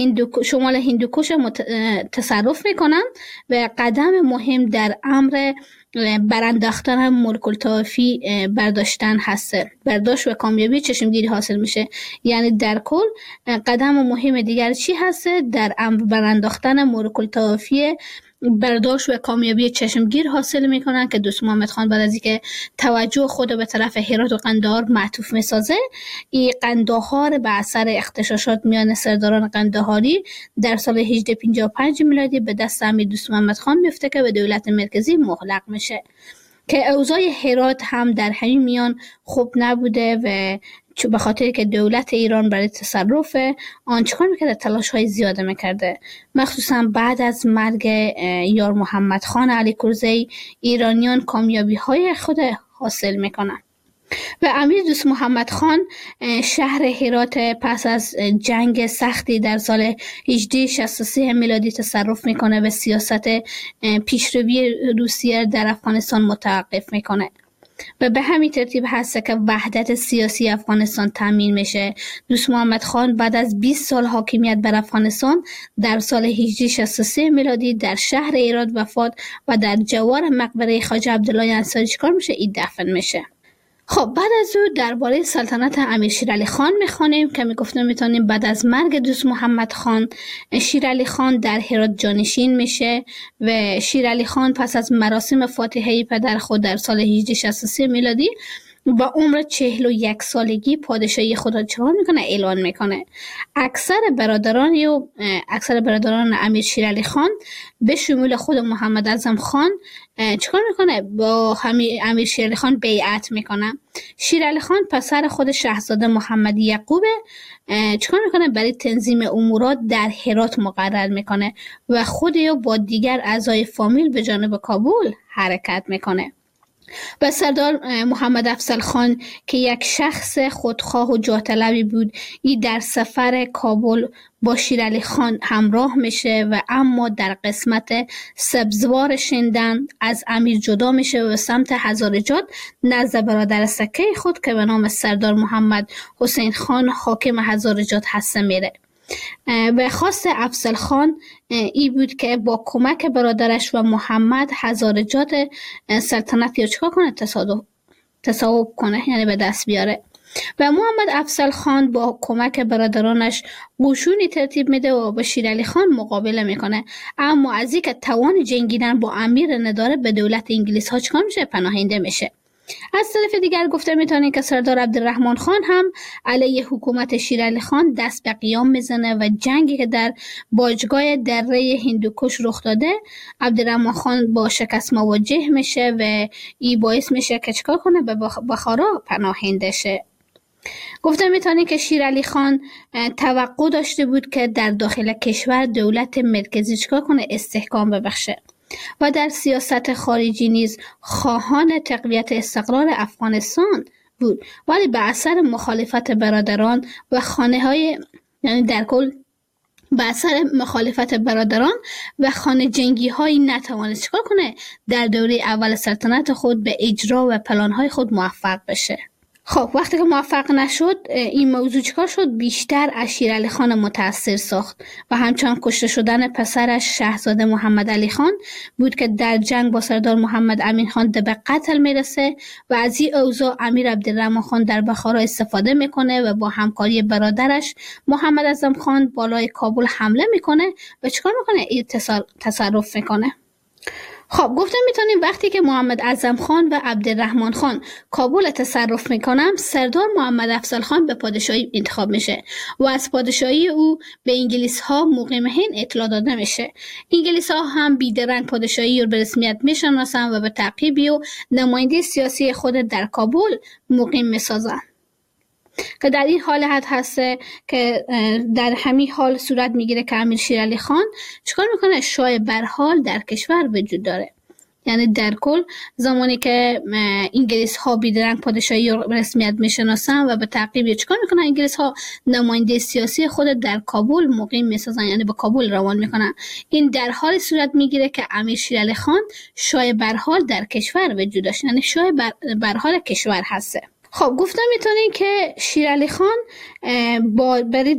هندوکش تصرف میکنند و قدم مهم در امر برانداختن ملک الطوایفی برداشتن هسته. برداشت و کامیابی چشمگیری حاصل میشه. یعنی در کل قدم مهم دیگر چی هسته؟ در امر برانداختن ملک الطوایفی برداشت و کامیابی چشمگیر حاصل میکنن که دوست محمد خان بعد از اینکه توجه خود به طرف هرات و قندهار معطوف میسازه، این قندهار به اثر اغتشاشات میان سرداران قندهاری در سال 1855 میلادی به دست امیر دوست محمد خان میفته که به دولت مرکزی مغلق میشه که اوضاع هرات هم در همین میان خوب نبوده و به خاطر که دولت ایران برای تصرف آن چکار میکرده؟ تلاش های زیاده میکرده. مخصوصا بعد از مرگ یار محمد خان علی کرزی ایرانیان کامیابی های خود حاصل میکنن و امیر دوست محمد خان شهر هرات پس از جنگ سختی در سال 1863 میلادی تصرف میکنه و سیاست پیشروی روسیه در افغانستان متوقف میکنه و به همین ترتیب هست که وحدت سیاسی افغانستان تامین میشه. دوست محمد خان بعد از 20 سال حاکمیت بر افغانستان در سال 1863 میلادی در شهر هرات وفات و در جوار مقبره خواجه عبدالله انصاری چیکار میشه؟ این دفن میشه. خب بعد از او درباره سلطنت امیر شیرعلی خان میخوانیم که میگفتم میتونیم بعد از مرگ دوست محمد خان شیرعلی خان در هرات جانشین میشه و شیرعلی خان پس از مراسم فاتحه پدر خود در سال 1863 میلادی با عمر 41 سالگی پادشاهی خود را چکار میکنه؟ اعلان میکنه. اکثر برادران امیر شیرعلی خان به شمول خود محمد اعظم خان چکار میکنه؟ با امیر شیرعلی خان بیعت میکنه. شیرعلی خان پسر خود شاهزاده محمد یعقوب چکار میکنه؟ برای تنظیم امورات در هرات مقرر میکنه و خود با دیگر اعضای فامیل به جانب کابل حرکت میکنه. و سردار محمد افضل خان که یک شخص خودخواه و جاه طلبی بود، این در سفر کابل با شیرعلی خان همراه میشه و اما در قسمت سبزوار شندن از امیر جدا میشه و سمت هزارجات نزد برادر سکه خود که به نام سردار محمد حسین خان حاکم هزارجات هسته میره. و خواست افضل خان ای بود که با کمک برادرش و محمد هزارجات سلطنت یا چکار کنه؟ تصاحب کنه، یعنی به دست بیاره. و محمد افضل خان با کمک برادرانش قشونی ترتیب میده و با شیرعلی خان مقابله میکنه، اما از اینکه توان جنگیدن با امیر نداره به دولت انگلیس ها چکار میشه؟ پناهنده میشه. از طرف دیگر گفته میتونیم که سردار عبدالرحمن خان هم علیه حکومت شیرعلی خان دست به قیام میزنه و جنگی که در باجگاه دره هندوکش رخ داده عبدالرحمن خان با شکست مواجه میشه و این باعث میشه که چکار کنه؟ به بخارا پناهنده شه. گفته میتونیم که شیرعلی خان توقع داشته بود که در داخل کشور دولت مرکزی چکار کنه؟ استحکام ببخشه و در سیاست خارجی نیز خواهان تقویت استقرار افغانستان بود، ولی به اثر مخالفت برادران و یعنی در کل به اثر مخالفت برادران و خانه جنگی هایی نتوانست چکار کنه؟ در دوره اول سلطنت خود به اجرا و پلان های خود موفق بشه. خب وقتی که موفق نشد، این موضوع چکار شد؟ بیشتر از شیرعلی خان متاثر ساخت و همچنان کشته شدن پسرش شاهزاده محمد علی خان بود که در جنگ با سردار محمد امین خان به قتل میرسه و از این اوضاع امیر عبدالرحمن خان در بخارا استفاده میکنه و با همکاری برادرش محمد اعظم خان بالای کابل حمله میکنه و چکار میکنه؟ این تصرف میکنه. خب گفتم میتونیم وقتی که محمد اعظم خان و عبدالرحمن خان کابل تصرف میکنن، سردار محمد افضل خان به پادشاهی انتخاب میشه و از پادشاهی او به انگلیس ها مقیم هند اطلاع داده میشه. انگلیس ها هم بیدرنگ پادشاهی رو به رسمیت میشناسن و به تعقیبی و نماینده سیاسی خود در کابل مقیم میسازن که در این حالت هسته که در همین حال صورت میگیره که امیر شیرعلی خان چیکار میکنه؟ شاه برحال در کشور وجود داره یعنی در کل زمانی که انگلیس ها بیدرنگ پادشاهی رسمیت میشناسن و به تعقیب چیکار میکنن؟ انگلیس ها نماینده سیاسی خود در کابل مقیم میسازن، یعنی به کابل روان میکنن. این در حال صورت میگیره که امیر شیر علی خان شاه برحال در کشور وجود داشت، یعنی شاه برحال کشور هسته. خب گفتم میتونین که شیرعلی خان برای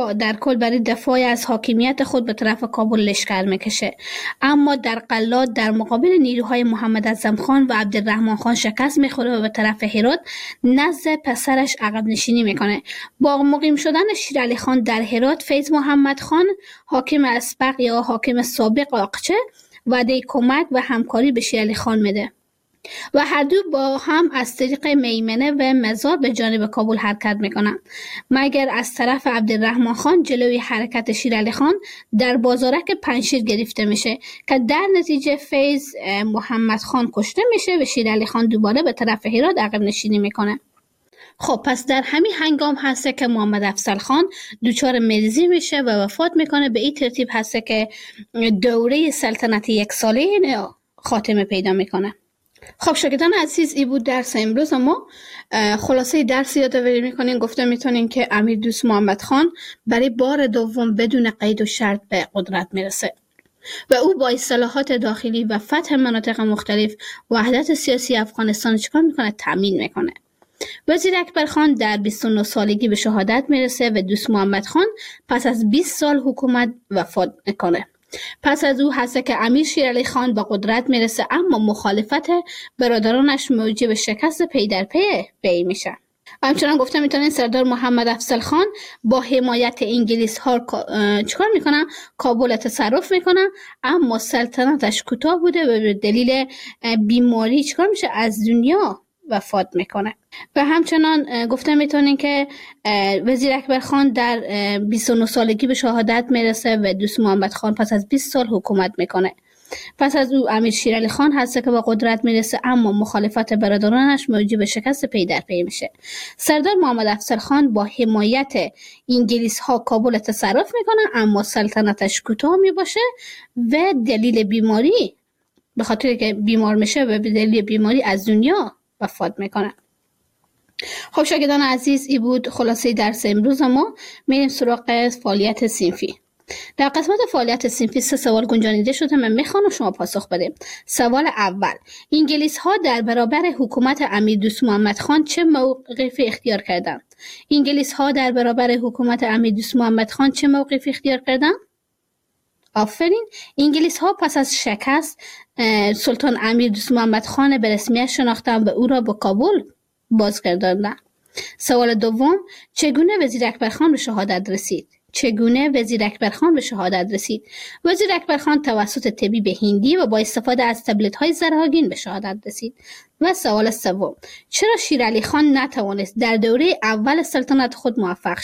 دفاع از حاکمیت خود به طرف کابل لشکر میکشه، اما در قلات در مقابل نیروهای محمد اعظم خان و عبدالرحمن خان شکست میخوره و به طرف هرات نزد پسرش عقب نشینی میکنه. با مقیم شدن شیرعلی خان در هرات، فیض محمد خان حاکم اسبق یا حاکم سابق آقچه وعده کمک و همکاری به شیرعلی خان میده و هر دو با هم از طریق میمنه و مزار به جانب کابل حرکت میکنند، مگر از طرف عبدالرحمن خان جلوی حرکت شیرعلی خان در بازارک پنشیر گرفته میشه که در نتیجه فیض محمد خان کشته میشه و شیرعلی خان دوباره به طرف هرات عقب نشینی میکنه. خب پس در همین هنگام هسته که محمد افضل خان دچار مریضی میشه و وفات میکنه. به این ترتیب هسته که دوره سلطنت یک ساله خاتمه پیدا میکنه. خب شاگردان عزیز، این بود درس امروز. ما خلاصه درس یادآوری میکنیم. گفته میتونیم که امیر دوست محمد خان برای بار دوم بدون قید و شرط به قدرت میرسه و او با اصلاحات داخلی و فتح مناطق مختلف وحدت سیاسی افغانستان چیکار میکنه؟ تامین میکنه. وزیر اکبر خان در 29 سالگی به شهادت میرسه و دوست محمد خان پس از 20 سال حکومت وفات میکنه. پس از او هست که امیر شیر علی خان به قدرت میرسه، اما مخالفت برادرانش موجب شکست پی در پی میشه. همچنان گفته میتونین سردار محمد افضل خان با حمایت انگلیس ها چیکار میکنن؟ کابل تصرف میکنن، اما سلطنتش کوتاه بوده و به دلیل بیماری چیکار میشه؟ از دنیا وفات میکنه. و همچنان گفته میتونین که وزیر اکبر خان در 29 سالگی به شهادت میرسه و دوست محمد خان پس از 20 سال حکومت میکنه. پس از او امیر شیر علی خان هست که به قدرت میرسه، اما مخالفت برادرانش موجب شکست پی در پی میشه. سردار محمد افضل خان با حمایت انگلیس ها کابل تصرف میکنه، اما سلطنتش کوتاه میباشه و دلیل بیماری، به خاطر که بیمار میشه و به دلیل بیماری از دنیا وفات میکنه. خب شاگردان عزیز، این بود خلاصه درس امروز. ما میریم سراغ فعالیت صنفی. در قسمت فعالیت صنفی 3 سوال گنجانیده شده، من میخوام شما پاسخ بدید. سوال اول: انگلیس ها در برابر حکومت امیر دوست محمد خان چه موقفی اختیار کردند؟ انگلیس ها در برابر حکومت امیر دوست محمد خان چه موقفی اختیار کردند؟ آفرین. انگلیس ها پس از شکست سلطان امیر دوست محمد خان به رسمیت شناختند و او را به کابل بازگرداندند. سوال دوم: چگونه وزیر اکبر خان به شهادت رسید؟ وزیر اکبر خان توسط طبیب هندی و با استفاده از تبلت های زرهاگین به شهادت رسید. و سوال سوم: چرا شیر علی خان نتوانست در دوره اول سلطنت خود موفق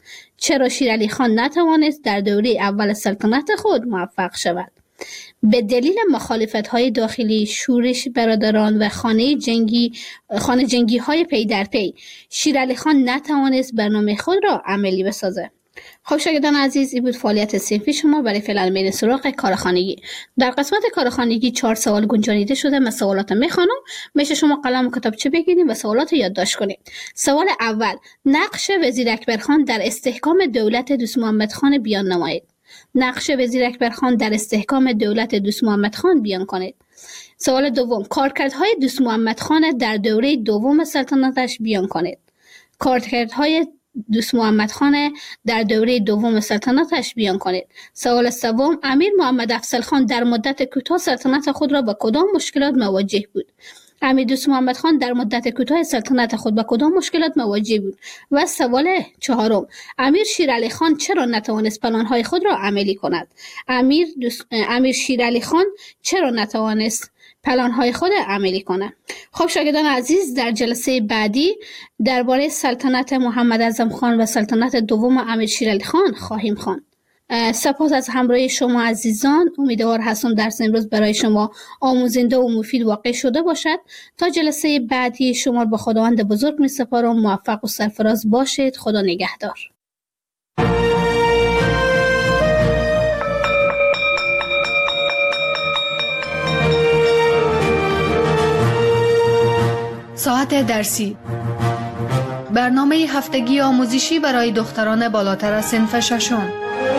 شود؟ به دلیل مخالفت های داخلی، شورش برادران و خانه جنگی های پی در پی، شیر علی خان نتوانست برنامه خود را عملی بسازه. خب شاگردان عزیز، این بود فعالیت صنفی شما. برای فعلا میریم سراغ کارخانگی. در قسمت کارخانگی 4 سوال گنجانیده شده. من سوالات میخوانم، میشه شما قلم و کتابچه بگیرید و سوالات یادداشت کنید. سوال اول: نقش وزیر اکبر خان در استحکام دولت دوست محمد خان بیان نمایید. بیان کنید. سوال دوم: کارکردهای دوست محمد خان در دوره دوم سلطنتش بیان کنید. سوال سوم: امیر محمد افضل خان در مدت کوتاه سلطنت خود را با کدام مشکلات مواجه بود؟ و سوال چهارم: امیر شیر علی خان چرا نتوانست پلان‌های خود را عملی کند؟ خب شاگردان عزیز، در جلسه بعدی درباره سلطنت محمد اعظم خان و سلطنت دوم امیر شیر علی خان خواهیم خواند. سپاس از همراهی شما عزیزان. امیدوار هستم درس امروز برای شما آموزنده و مفید واقع شده باشد. تا جلسه بعدی شما را به خداوند بزرگ می سپارم. موفق و سرفراز باشید. خدا نگهدار. ساعت درسی، برنامه هفتگی آموزشی برای دختران بالاتر از صنف ششم.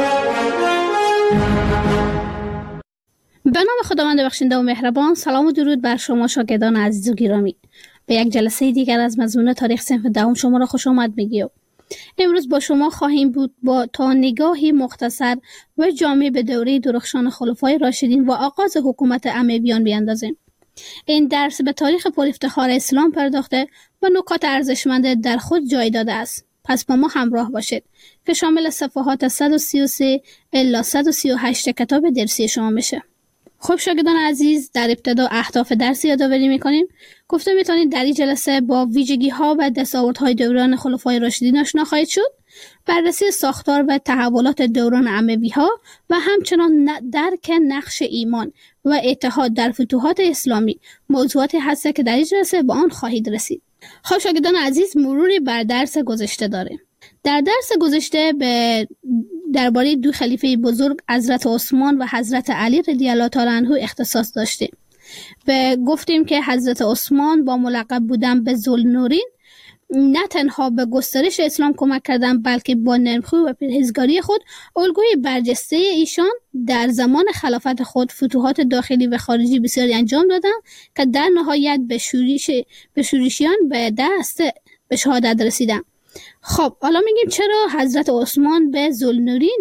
به نام خداوند بخشنده و مهربان. سلام و درود بر شما شاگردان عزیز و گرامی. به یک جلسه دیگر از مضمون تاریخ صنف دهم شما را خوش آمد میگیم. امروز با شما خواهیم بود تا نگاهی مختصر و جامع به دوره درخشان خلفای راشدین و آغاز حکومت امویان بیاندازیم. این درس به تاریخ پرافتخار اسلام پرداخته و نکات ارزشمند در خود جای داده است. پس با ما همراه باشید که شامل صفحات 133 الی 138 کتاب درسی شما میشه. خب شاگردان عزیز، در ابتدا اهداف درس یادآوری میکنیم. گفته میتونید در این جلسه با ویژگی ها و دستاوردهای دوران خلفای راشدین آشنا خواهید شد، بررسی ساختار و تحولات دوران اموی ها و همچنان درک نقش ایمان و اتحاد در فتوحات اسلامی موضوعاتی هست که در این جلسه با آن خواهید رسید. خب شاگردان عزیز، مروری بر درس گذشته داریم. در درس گذشته درباره دو خلیفه بزرگ حضرت عثمان و حضرت علی رضی الله تعالی عنه اختصاص داشتیم و گفتیم که حضرت عثمان با ملقب بودن به ذوالنورین نه تنها به گسترش اسلام کمک کردند، بلکه با نرمخوی و پرهیزگاری خود الگوی برجسته ایشان در زمان خلافت خود فتوحات داخلی و خارجی بسیاری انجام دادند که در نهایت به شورشیان به شهادت رسیدند. خب حالا میگیم چرا حضرت عثمان به ذوالنورین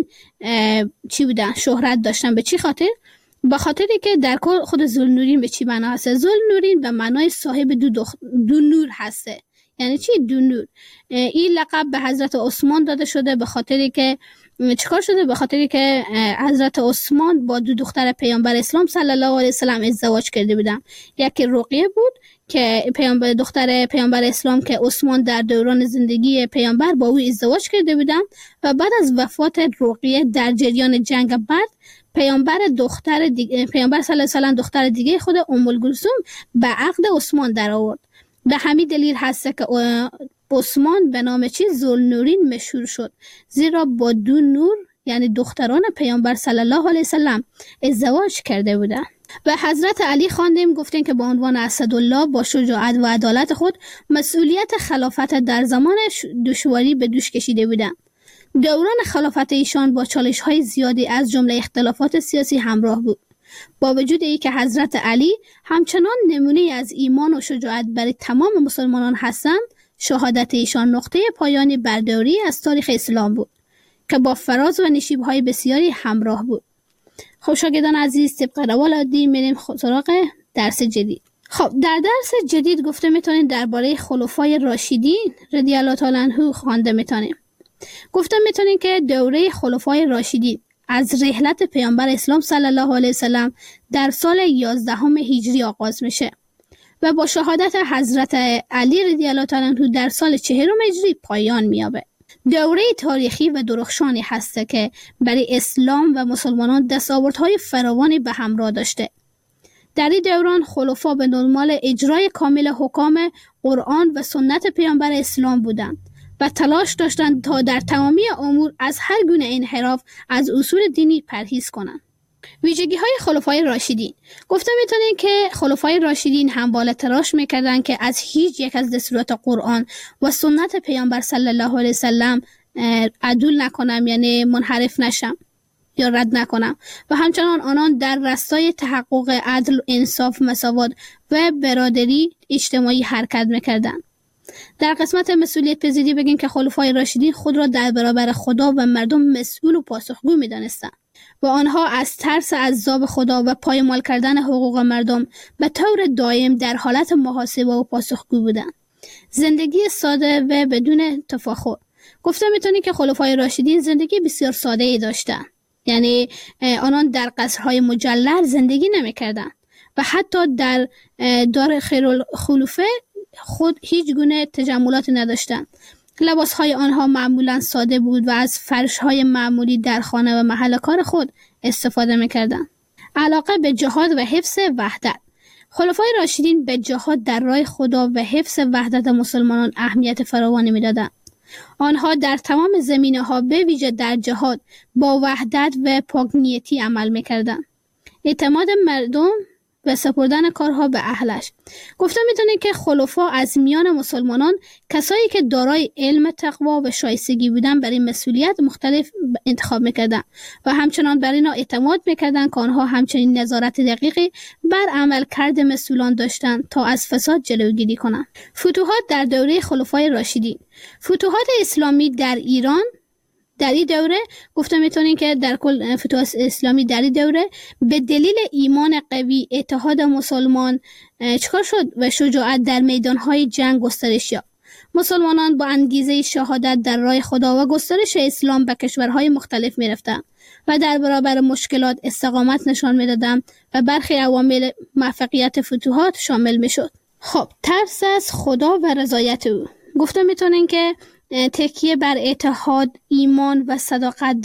شهرت داشتن؟ به چی خاطر؟ به خاطری که در کل خود ذوالنورین به چی معنا هست؟ ذوالنورین به معنای صاحب دو نور هسته. یعنی چی دو نور؟ این لقب به حضرت عثمان داده شده به خاطری که چیکار شده؟ به خاطری که حضرت عثمان با دو دختر پیامبر اسلام صلی الله علیه و سلم ازدواج کرده بودن. یکی رقیه بود که دختر پیامبر اسلام که عثمان در دوران زندگی پیامبر با او ازدواج کرده بودن و بعد از وفات رقیه در جریان جنگ بدر پیامبر صلی الله علیه و سلم دختر دیگه خود ام کلثوم به عقد عثمان در آورد. به همین دلیل هست که عثمان به نام ذوالنورین مشهور شد، زیرا با دو نور یعنی دختران پیامبر صلی الله علیه و سلم ازدواج کرده بودند. و حضرت علی خواندیم گفتیم که با عنوان اسدالله با شجاعت و عدالت خود مسئولیت خلافت در زمان دشواری به دوش کشیده بودند. دوران خلافت ایشان با چالش‌های زیادی از جمله اختلافات سیاسی همراه بود. با وجود اینکه حضرت علی همچنان نمونه از ایمان و شجاعت برای تمام مسلمانان هستند، شهادت ایشان نقطه پایانی بر دوره از تاریخ اسلام بود که با فراز و نشیب‌های بسیاری همراه بود. خب شاگردان عزیز، طبق روال عادی میریم سراغ درس جدید. خب در درس جدید گفته میتونید درباره خلفای راشدین رضی الله تعالی عنهم خوانده میتونیم. گفته میتونید که دوره خلفای راشدین از رحلت پیامبر اسلام صلی الله علیه و سلم در سال 11 هجری آغاز میشه و با شهادت حضرت علی رضی الله تعالی عنه در سال 40 هجری پایان مییابه. دوره تاریخی و درخشانی هست که برای اسلام و مسلمانان دستاوردهای فراوانی به همراه داشته. در این دوران خلفا به دنبال اجرای کامل حکام قرآن و سنت پیامبر اسلام بودند و تلاش داشتند تا در تمامی امور از هر گونه انحراف از اصول دینی پرهیز کنند. ویژگی‌های خلفای راشدین. گفته میتونید که خلفای راشدین همواره تلاش میکردند که از هیچ یک از دستورات قرآن و سنت پیامبر صلی الله علیه و سلم عدول نکنم، یعنی منحرف نشم یا رد نکنم، و همچنان آنان در راستای تحقق عدل، انصاف، مساوات و برادری اجتماعی حرکت میکردند. در قسمت مسئولیت پذیری بگیم که خلفای راشدین خود را در برابر خدا و مردم مسئول و پاسخگو می‌دانستند و آنها از ترس عذاب خدا و پایمال کردن حقوق مردم به طور دائم در حالت محاسبه و پاسخگو بودند. زندگی ساده و بدون تفاخر. گفته میتونی که خلفای راشدین زندگی بسیار ساده ای داشتند. یعنی آنان در قصرهای مجلل زندگی نمی‌کردند و حتی در دار خیرالخلفه خود هیچ گونه تجملاتی نداشتند. لباسهای آنها معمولا ساده بود و از فرشهای معمولی در خانه و محل کار خود استفاده میکردند. علاقه به جهاد و حفظ وحدت. خلفای راشدین به جهاد در راه خدا و حفظ وحدت مسلمانان اهمیت فراوانی میدادند. آنها در تمام زمینه‌ها به ویژه در جهاد با وحدت و پاک‌نیتی عمل میکردند. اعتماد مردم و سپردن کارها به اهلش. گفته میتونه که خلفا از میان مسلمانان کسایی که دارای علم، تقوا و شایستگی بودن برای مسئولیت مختلف انتخاب میکردن و همچنان بر اینا اعتماد میکردن که آنها همچنین نظارت دقیقی بر عمل کرد مسئولان داشتن تا از فساد جلوگیری کنند. فتوحات در دوره خلفای راشدین. فتوحات اسلامی در ایران در این دوره گفته میتونین که در کل فتوحات اسلامی در این دوره به دلیل ایمان قوی، اتحاد مسلمان چکار شد و شجاعت در میدانهای جنگ گسترش یافت. مسلمانان با انگیزه شهادت در راه خدا و گسترش اسلام به کشورهای مختلف میرفتند و در برابر مشکلات استقامت نشان میدادند و برخی عوامل موفقیت فتوحات شامل میشد. خب، ترس از خدا و رضایت او. گفته میتونین که تکیه بر اتحاد، ایمان و صداقت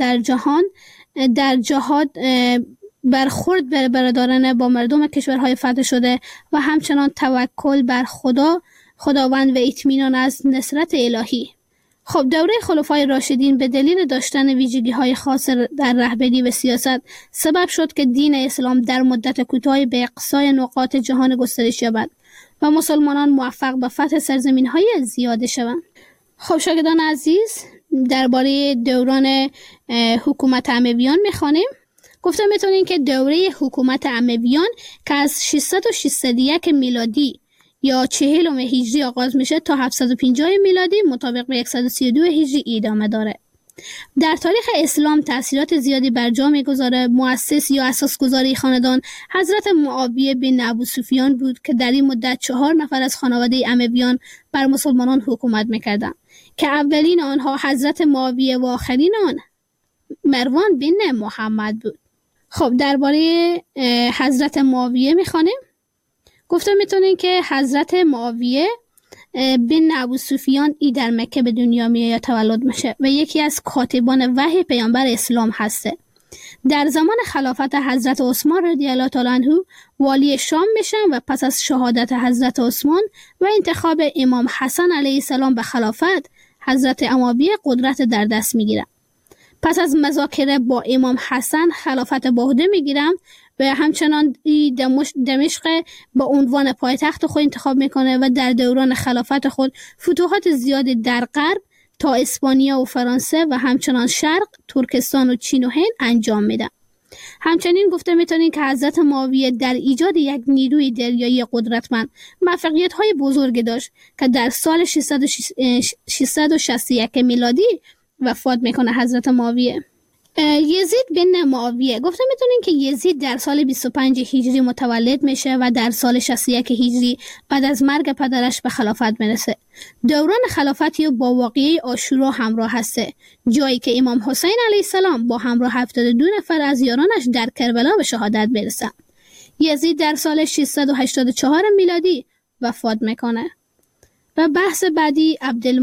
در جهاد برخورد برادرانه با مردم کشورهای فتح شده و همچنان توکل بر خداوند و اطمینان از نصرت الهی. خب، دوره خلفای راشدین به دلیل داشتن ویژگی‌های خاص در رهبری و سیاست سبب شد که دین اسلام در مدت کوتاهی به اقصای نقاط جهان گسترش یابد و مسلمانان موفق به فتح سرزمین‌های زیاده شوند. خب شاگردان عزیز، درباره دوران حکومت امویان میخوانیم. گفته میتونین که دوره حکومت امویان که از 601 میلادی یا 40 هجری آغاز میشه تا 750 میلادی مطابق به 132 هجری ادامه داره. در تاریخ اسلام تأثیرات زیادی بر جا میگذاره. مؤسس یا اساسگذار خاندان حضرت معاویه بن ابو سفیان بود که در این مدت 4 نفر از خانواده امویان بر مسلمانان حکومت میکردند که اولین آنها حضرت معاویه و آخرین آن مروان بن محمد بود. خب، درباره حضرت معاویه میخوانیم. گفته میتونین که حضرت معاویه بن ابو سفیان در مکه به دنیا میاد، تولد میشه و یکی از کاتبان وحی پیامبر اسلام هسته. در زمان خلافت حضرت عثمان رضی الله تعالی عنه والی شام میشن و پس از شهادت حضرت عثمان و انتخاب امام حسن علیه السلام به خلافت، حضرت معاویه قدرت در دست میگیرن. پس از مذاکره با امام حسن خلافت به عهده میگیرن و همچنان دمشق با عنوان پایتخت خود انتخاب میکنه و در دوران خلافت خود فتوحات زیادی در غرب تا اسپانیا و فرانسه و همچنان شرق، ترکستان و چین و هند انجام میده. همچنین گفته میتونین که حضرت معاویه در ایجاد یک نیروی دریایی قدرتمند موفقیت‌های بزرگی داشت که در سال 661 میلادی وفات میکنه حضرت معاویه. یزید بن معاویه. گفته میتونین که یزید در سال 25 هجری متولد میشه و در سال 61 هجری بعد از مرگ پدرش به خلافت میرسه. دوران خلافتی با واقعه عاشورا همراه هسته، جایی که امام حسین علیه السلام با همراه 72 نفر از یارانش در کربلا به شهادت برسن. یزید در سال 684 میلادی وفات میکنه. و بحث بعدی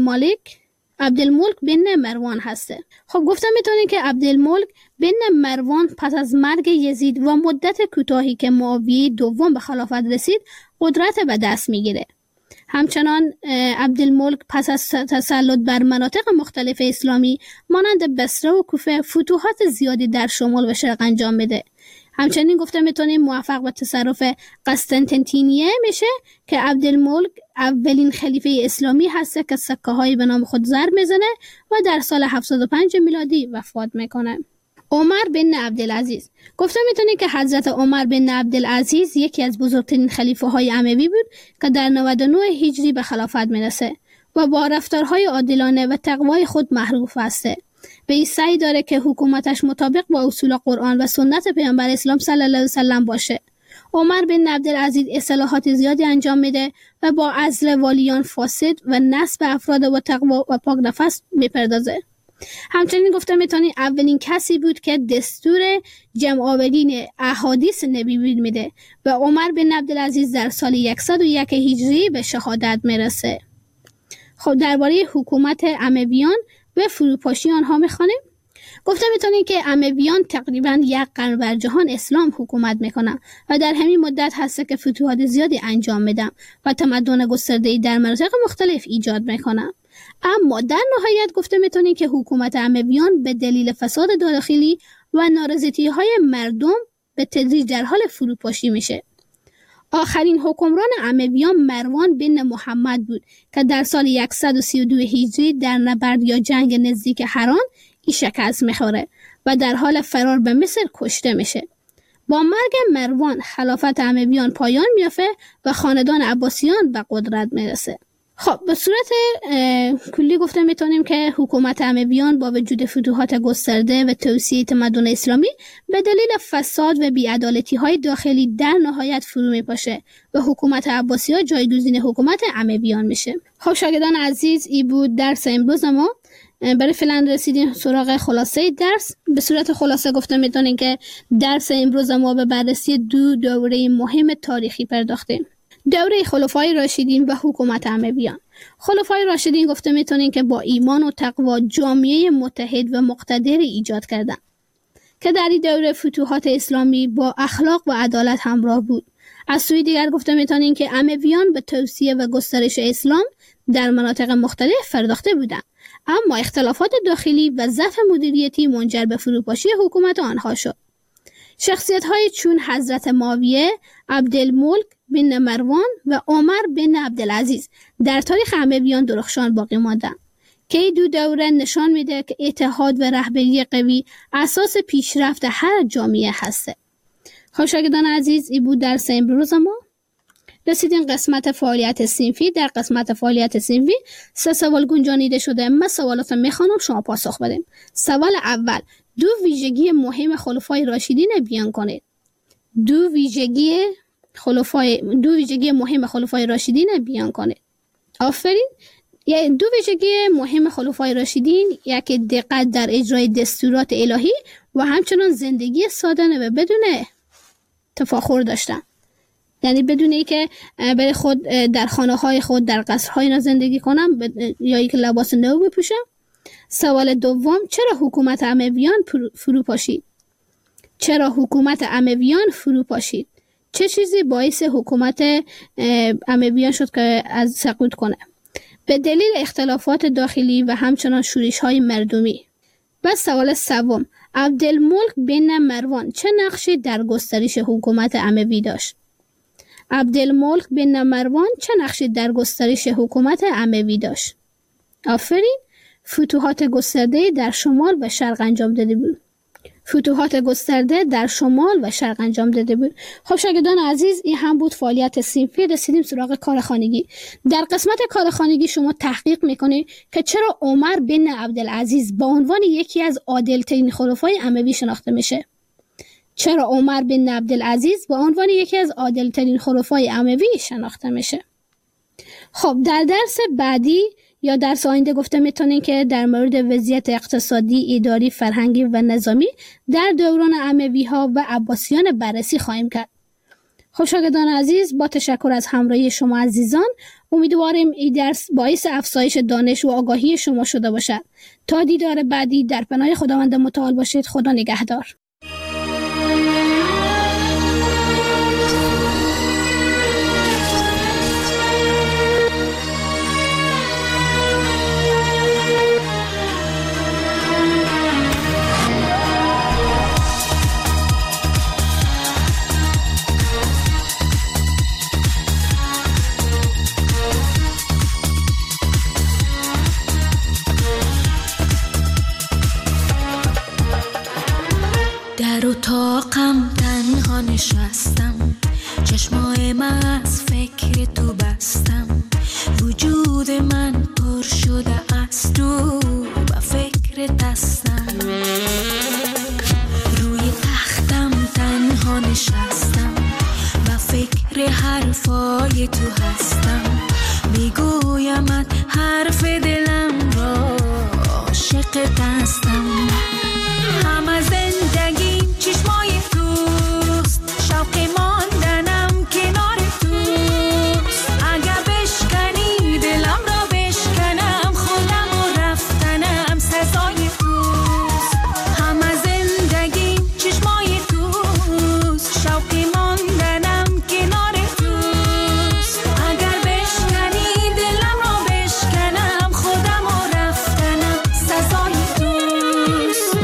عبدالملک بن مروان هسته. خب، گفتم میتونین که عبدالملک بن مروان پس از مرگ یزید و مدت کوتاهی که معاویه دوم به خلافت رسید قدرت به دست میگیره. همچنان عبدالملک پس از تسلط بر مناطق مختلف اسلامی مانند بصره و کوفه فتوحات زیادی در شمال و شرق انجام میده. همچنین گفته میتونیم موفق به تصرف قسطنطنیه میشه که عبدالملک اولین خلیفه اسلامی هسته که سکه های به نام خود ضرب میزنه و در سال 705 میلادی وفات میکنه. عمر بن عبدالعزیز. گفته میتونیم که حضرت عمر بن عبدالعزیز یکی از بزرگترین خلیفه های اموی بود که در 99 هجری به خلافت میرسه و با رفتارهای عادلانه و تقوای خود معروف هسته. به این سعی داره که حکومتش مطابق با اصول قرآن و سنت پیامبر اسلام صلی الله علیه و سلم باشه. عمر بن عبدالعزیز اصلاحات زیادی انجام میده و با عزل والیان فاسد و نصب افراد با تقوا و پاک نفس میپردازه. همچنین گفته میتونی اولین کسی بود که دستور جمع آورین احادیث نبی میده و عمر بن عبدالعزیز در سال 101 هجری به شهادت میرسه. خب، درباره حکومت امویان و فروپاشی آنها میخوانیم. گفته میتونیم که امویان تقریبا 1 قرن بر جهان اسلام حکومت میکنن و در همین مدت هست که فتوحات زیادی انجام میدن و تمدن گسترده‌ای در مناطق مختلف ایجاد میکنن. اما در نهایت گفته میتونیم که حکومت امویان به دلیل فساد داخلی و نارضایتی‌های مردم به تدریج در حال فروپاشی میشه. آخرین حکمران امویان مروان بن محمد بود که در سال 132 هجری در نبرد یا جنگ نزدیک حران شکست میخوره و در حال فرار به مصر کشته میشه. با مرگ مروان خلافت امویان پایان میافته و خاندان عباسیان به قدرت میرسه. خب به صورت کلی گفته میتونیم که حکومت امویان با وجود فتوحات گسترده و توسعه تمدن اسلامی به دلیل فساد و بی‌عدالتی‌های داخلی در نهایت فرو میپاشه و حکومت عباسی‌ها جایگزین حکومت امویان میشه. خب شاگردان عزیز، این بود درس امروز ما. برای فعلا رسیدیم سراغ خلاصه درس. به صورت خلاصه گفته میتونیم که درس امروز ما به بررسی دو دوره مهم تاریخی پرداختیم: دوره خلفای راشدین و حکومت امویان. خلفای راشدین گفته میتونیم که با ایمان و تقوا جامعه متحد و مقتدر ایجاد کردند که در این دوره فتوحات اسلامی با اخلاق و عدالت همراه بود. از سوی دیگر گفته میتونیم که امویان به توسعه و گسترش اسلام در مناطق مختلف پرداخته بودند، اما اختلافات داخلی و ضعف مدیریتی منجر به فروپاشی حکومت آنها شد. شخصیت‌های چون حضرت معاویه، عبدالملک بن مروان و عمر بن عبدالعزیز در تاریخ امویان درخشان باقی ماندند که این دو دوره نشان میده که اتحاد و رهبری قوی اساس پیشرفت هر جامعه هسته. خب شاگردان عزیز، این بود درس امروز ما. رسیدیم قسمت فعالیت صنفی. در قسمت فعالیت صنفی 3 سوال گنجانیده شده. من سوالات میخوانم، شما پاسخ بدیم. سوال اول: دو ویژگی مهم خلفای راشدین بیان کنید. دو ویژگی مهم خلفای راشدین بیان کنید. آفرین. دو ویژگی مهم خلفای راشدین: یک دقت در اجرای دستورات الهی و همچنان زندگی سادانه و بدون تفاخر داشتن، یعنی بدون اینکه برای خود در خانه‌های خود در قصرهای اینا زندگی کنم یا اینکه لباس نو بپوشم. سوال دوم: چرا حکومت امویان فروپاشید؟ چرا حکومت امویان فروپاشید؟ چه چیزی باعث حکومت امویان شد که از سقوط کنه؟ به دلیل اختلافات داخلی و همچنان شورش‌های مردمی. و سوال سوم: عبدالملک بن مروان چه نقشی در گسترش حکومت اموی داشت؟ عبدالملک بن مروان چه نقشی در گسترش حکومت اموی داشت؟ آفرین. فتوحات گسترده در شمال و شرق انجام داده بود. فتوحات گسترده در شمال و شرق انجام داده بود. خب شاگردان عزیز، این هم بود فعالیت صنفی. رسیدیم سراغ کار خانگی. در قسمت کار خانگی شما تحقیق میکنید که چرا عمر بن عبدالعزیز به عنوان یکی از عادل‌ترین خلفای اموی شناخته میشه. چرا عمر بن عبدالعزیز به عنوان یکی از عادل‌ترین خلفای اموی شناخته میشه؟ خب در درس بعدی یا درس آینده گفته میتونیم که در مورد وضعیت اقتصادی، اداری، فرهنگی و نظامی در دوران اموی ها و عباسیان بررسی خواهیم کرد. خب شاگردان عزیز، با تشکر از همراهی شما عزیزان، امیدواریم این درس باعث افزایش دانش و آگاهی شما شده باشد. تا دیدار بعدی، در پناه خداوند متعال باشید. خدا نگهدار. در اتاقم تنها نشستم، چشمای من از فکر تو بستم، وجود من پر شده از تو و فکر دستم. روی تختم تنها نشستم و فکر حرفای تو هستم، میگویمت حرف دلم را، عاشق دستم. همه زندگیم چشمای توست، شوق ماندنم کنار توست. اگه بشکنی دلم را بشکنم، خودم و رفتنم سزای توست. همه زندگیم چشمای توست، شوق ماندنم کنار توست. اگر بشکنی دلم را بشکنم، خودم و رفتنم سزای توست.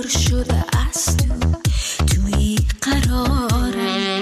شده از توی قرارم.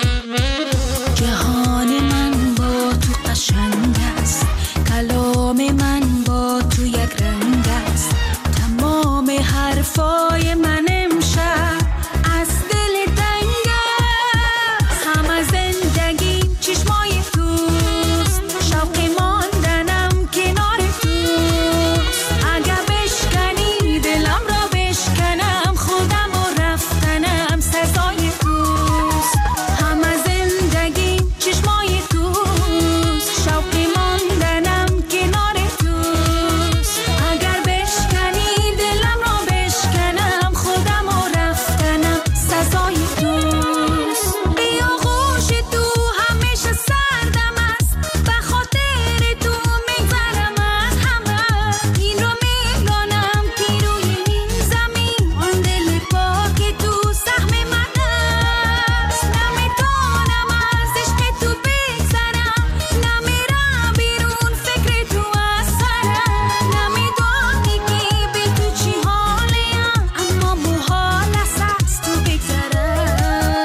جهان من با تو قشنگ است، کلام من با تو یک رنگ است. تمام حرفای من امشب از دل تنگ است. همه زندگی چشمای توست، شوق ماندنم کنار توست. اگه بشکنی دلم را بشکنم، خودم و رفتنم سزای توست. همه زندگی چشمای توست، شوق ماندنم کنار توست. اگر بشکنی دلم را بشکنم، خودم و رفتنم سزای توست. بیا غوش تو همیشه سردم است، به خاطر تو میگذرم از همه. این رو میدانم که روی این زمین آن دل پاک تو سهم من است. نمیتونم از عشق تو بگذرم، نمیرم بیرون فکر تو از سرم. نمیدانی که به تو چی حالیم، اما محال است از تو بگذرم.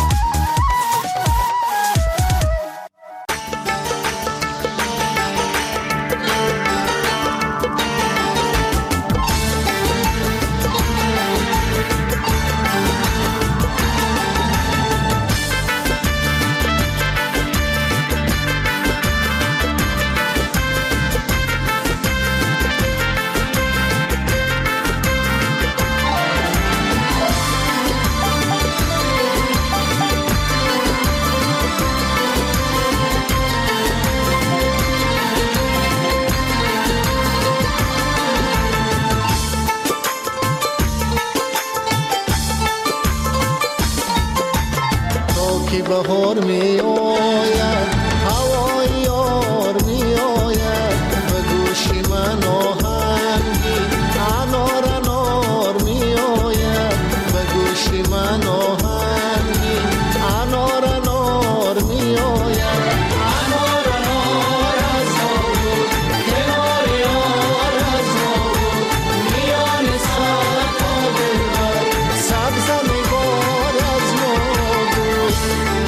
تا که بهار می آید، هوای یار می آید، به گوش من آهنگی انار انار می آید. به گوش من آهنگی انار انار می آید. انار انار از ما بود، کنار یار از ما بود. میان صفا دلبر سبز نگار از ما بود.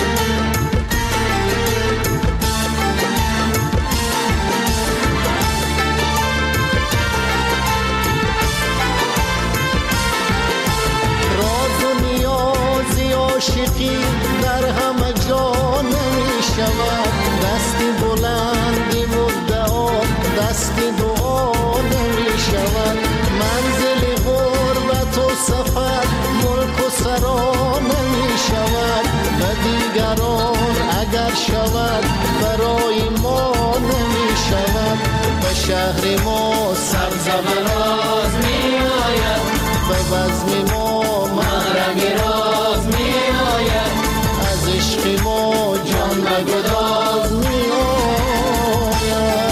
راز و نیازی عاشقی در همه جا نمی شود. دستی بلندی مدعا، دستی دعا نمی شود. منزل غربت و سفر، ملک و سرا نمی شود. و دیگران اگر شود برای ما نمی شود. به شهر ما سرزبراز می آید، به بزم ما محرم راز می آید. از عشق ما جان به گداز می آید.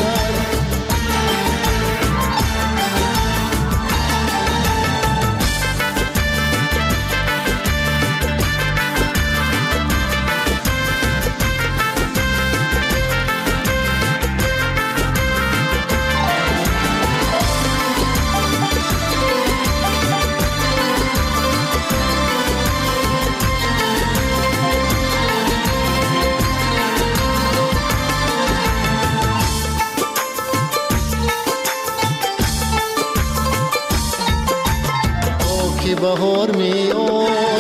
تا که بهار می آید،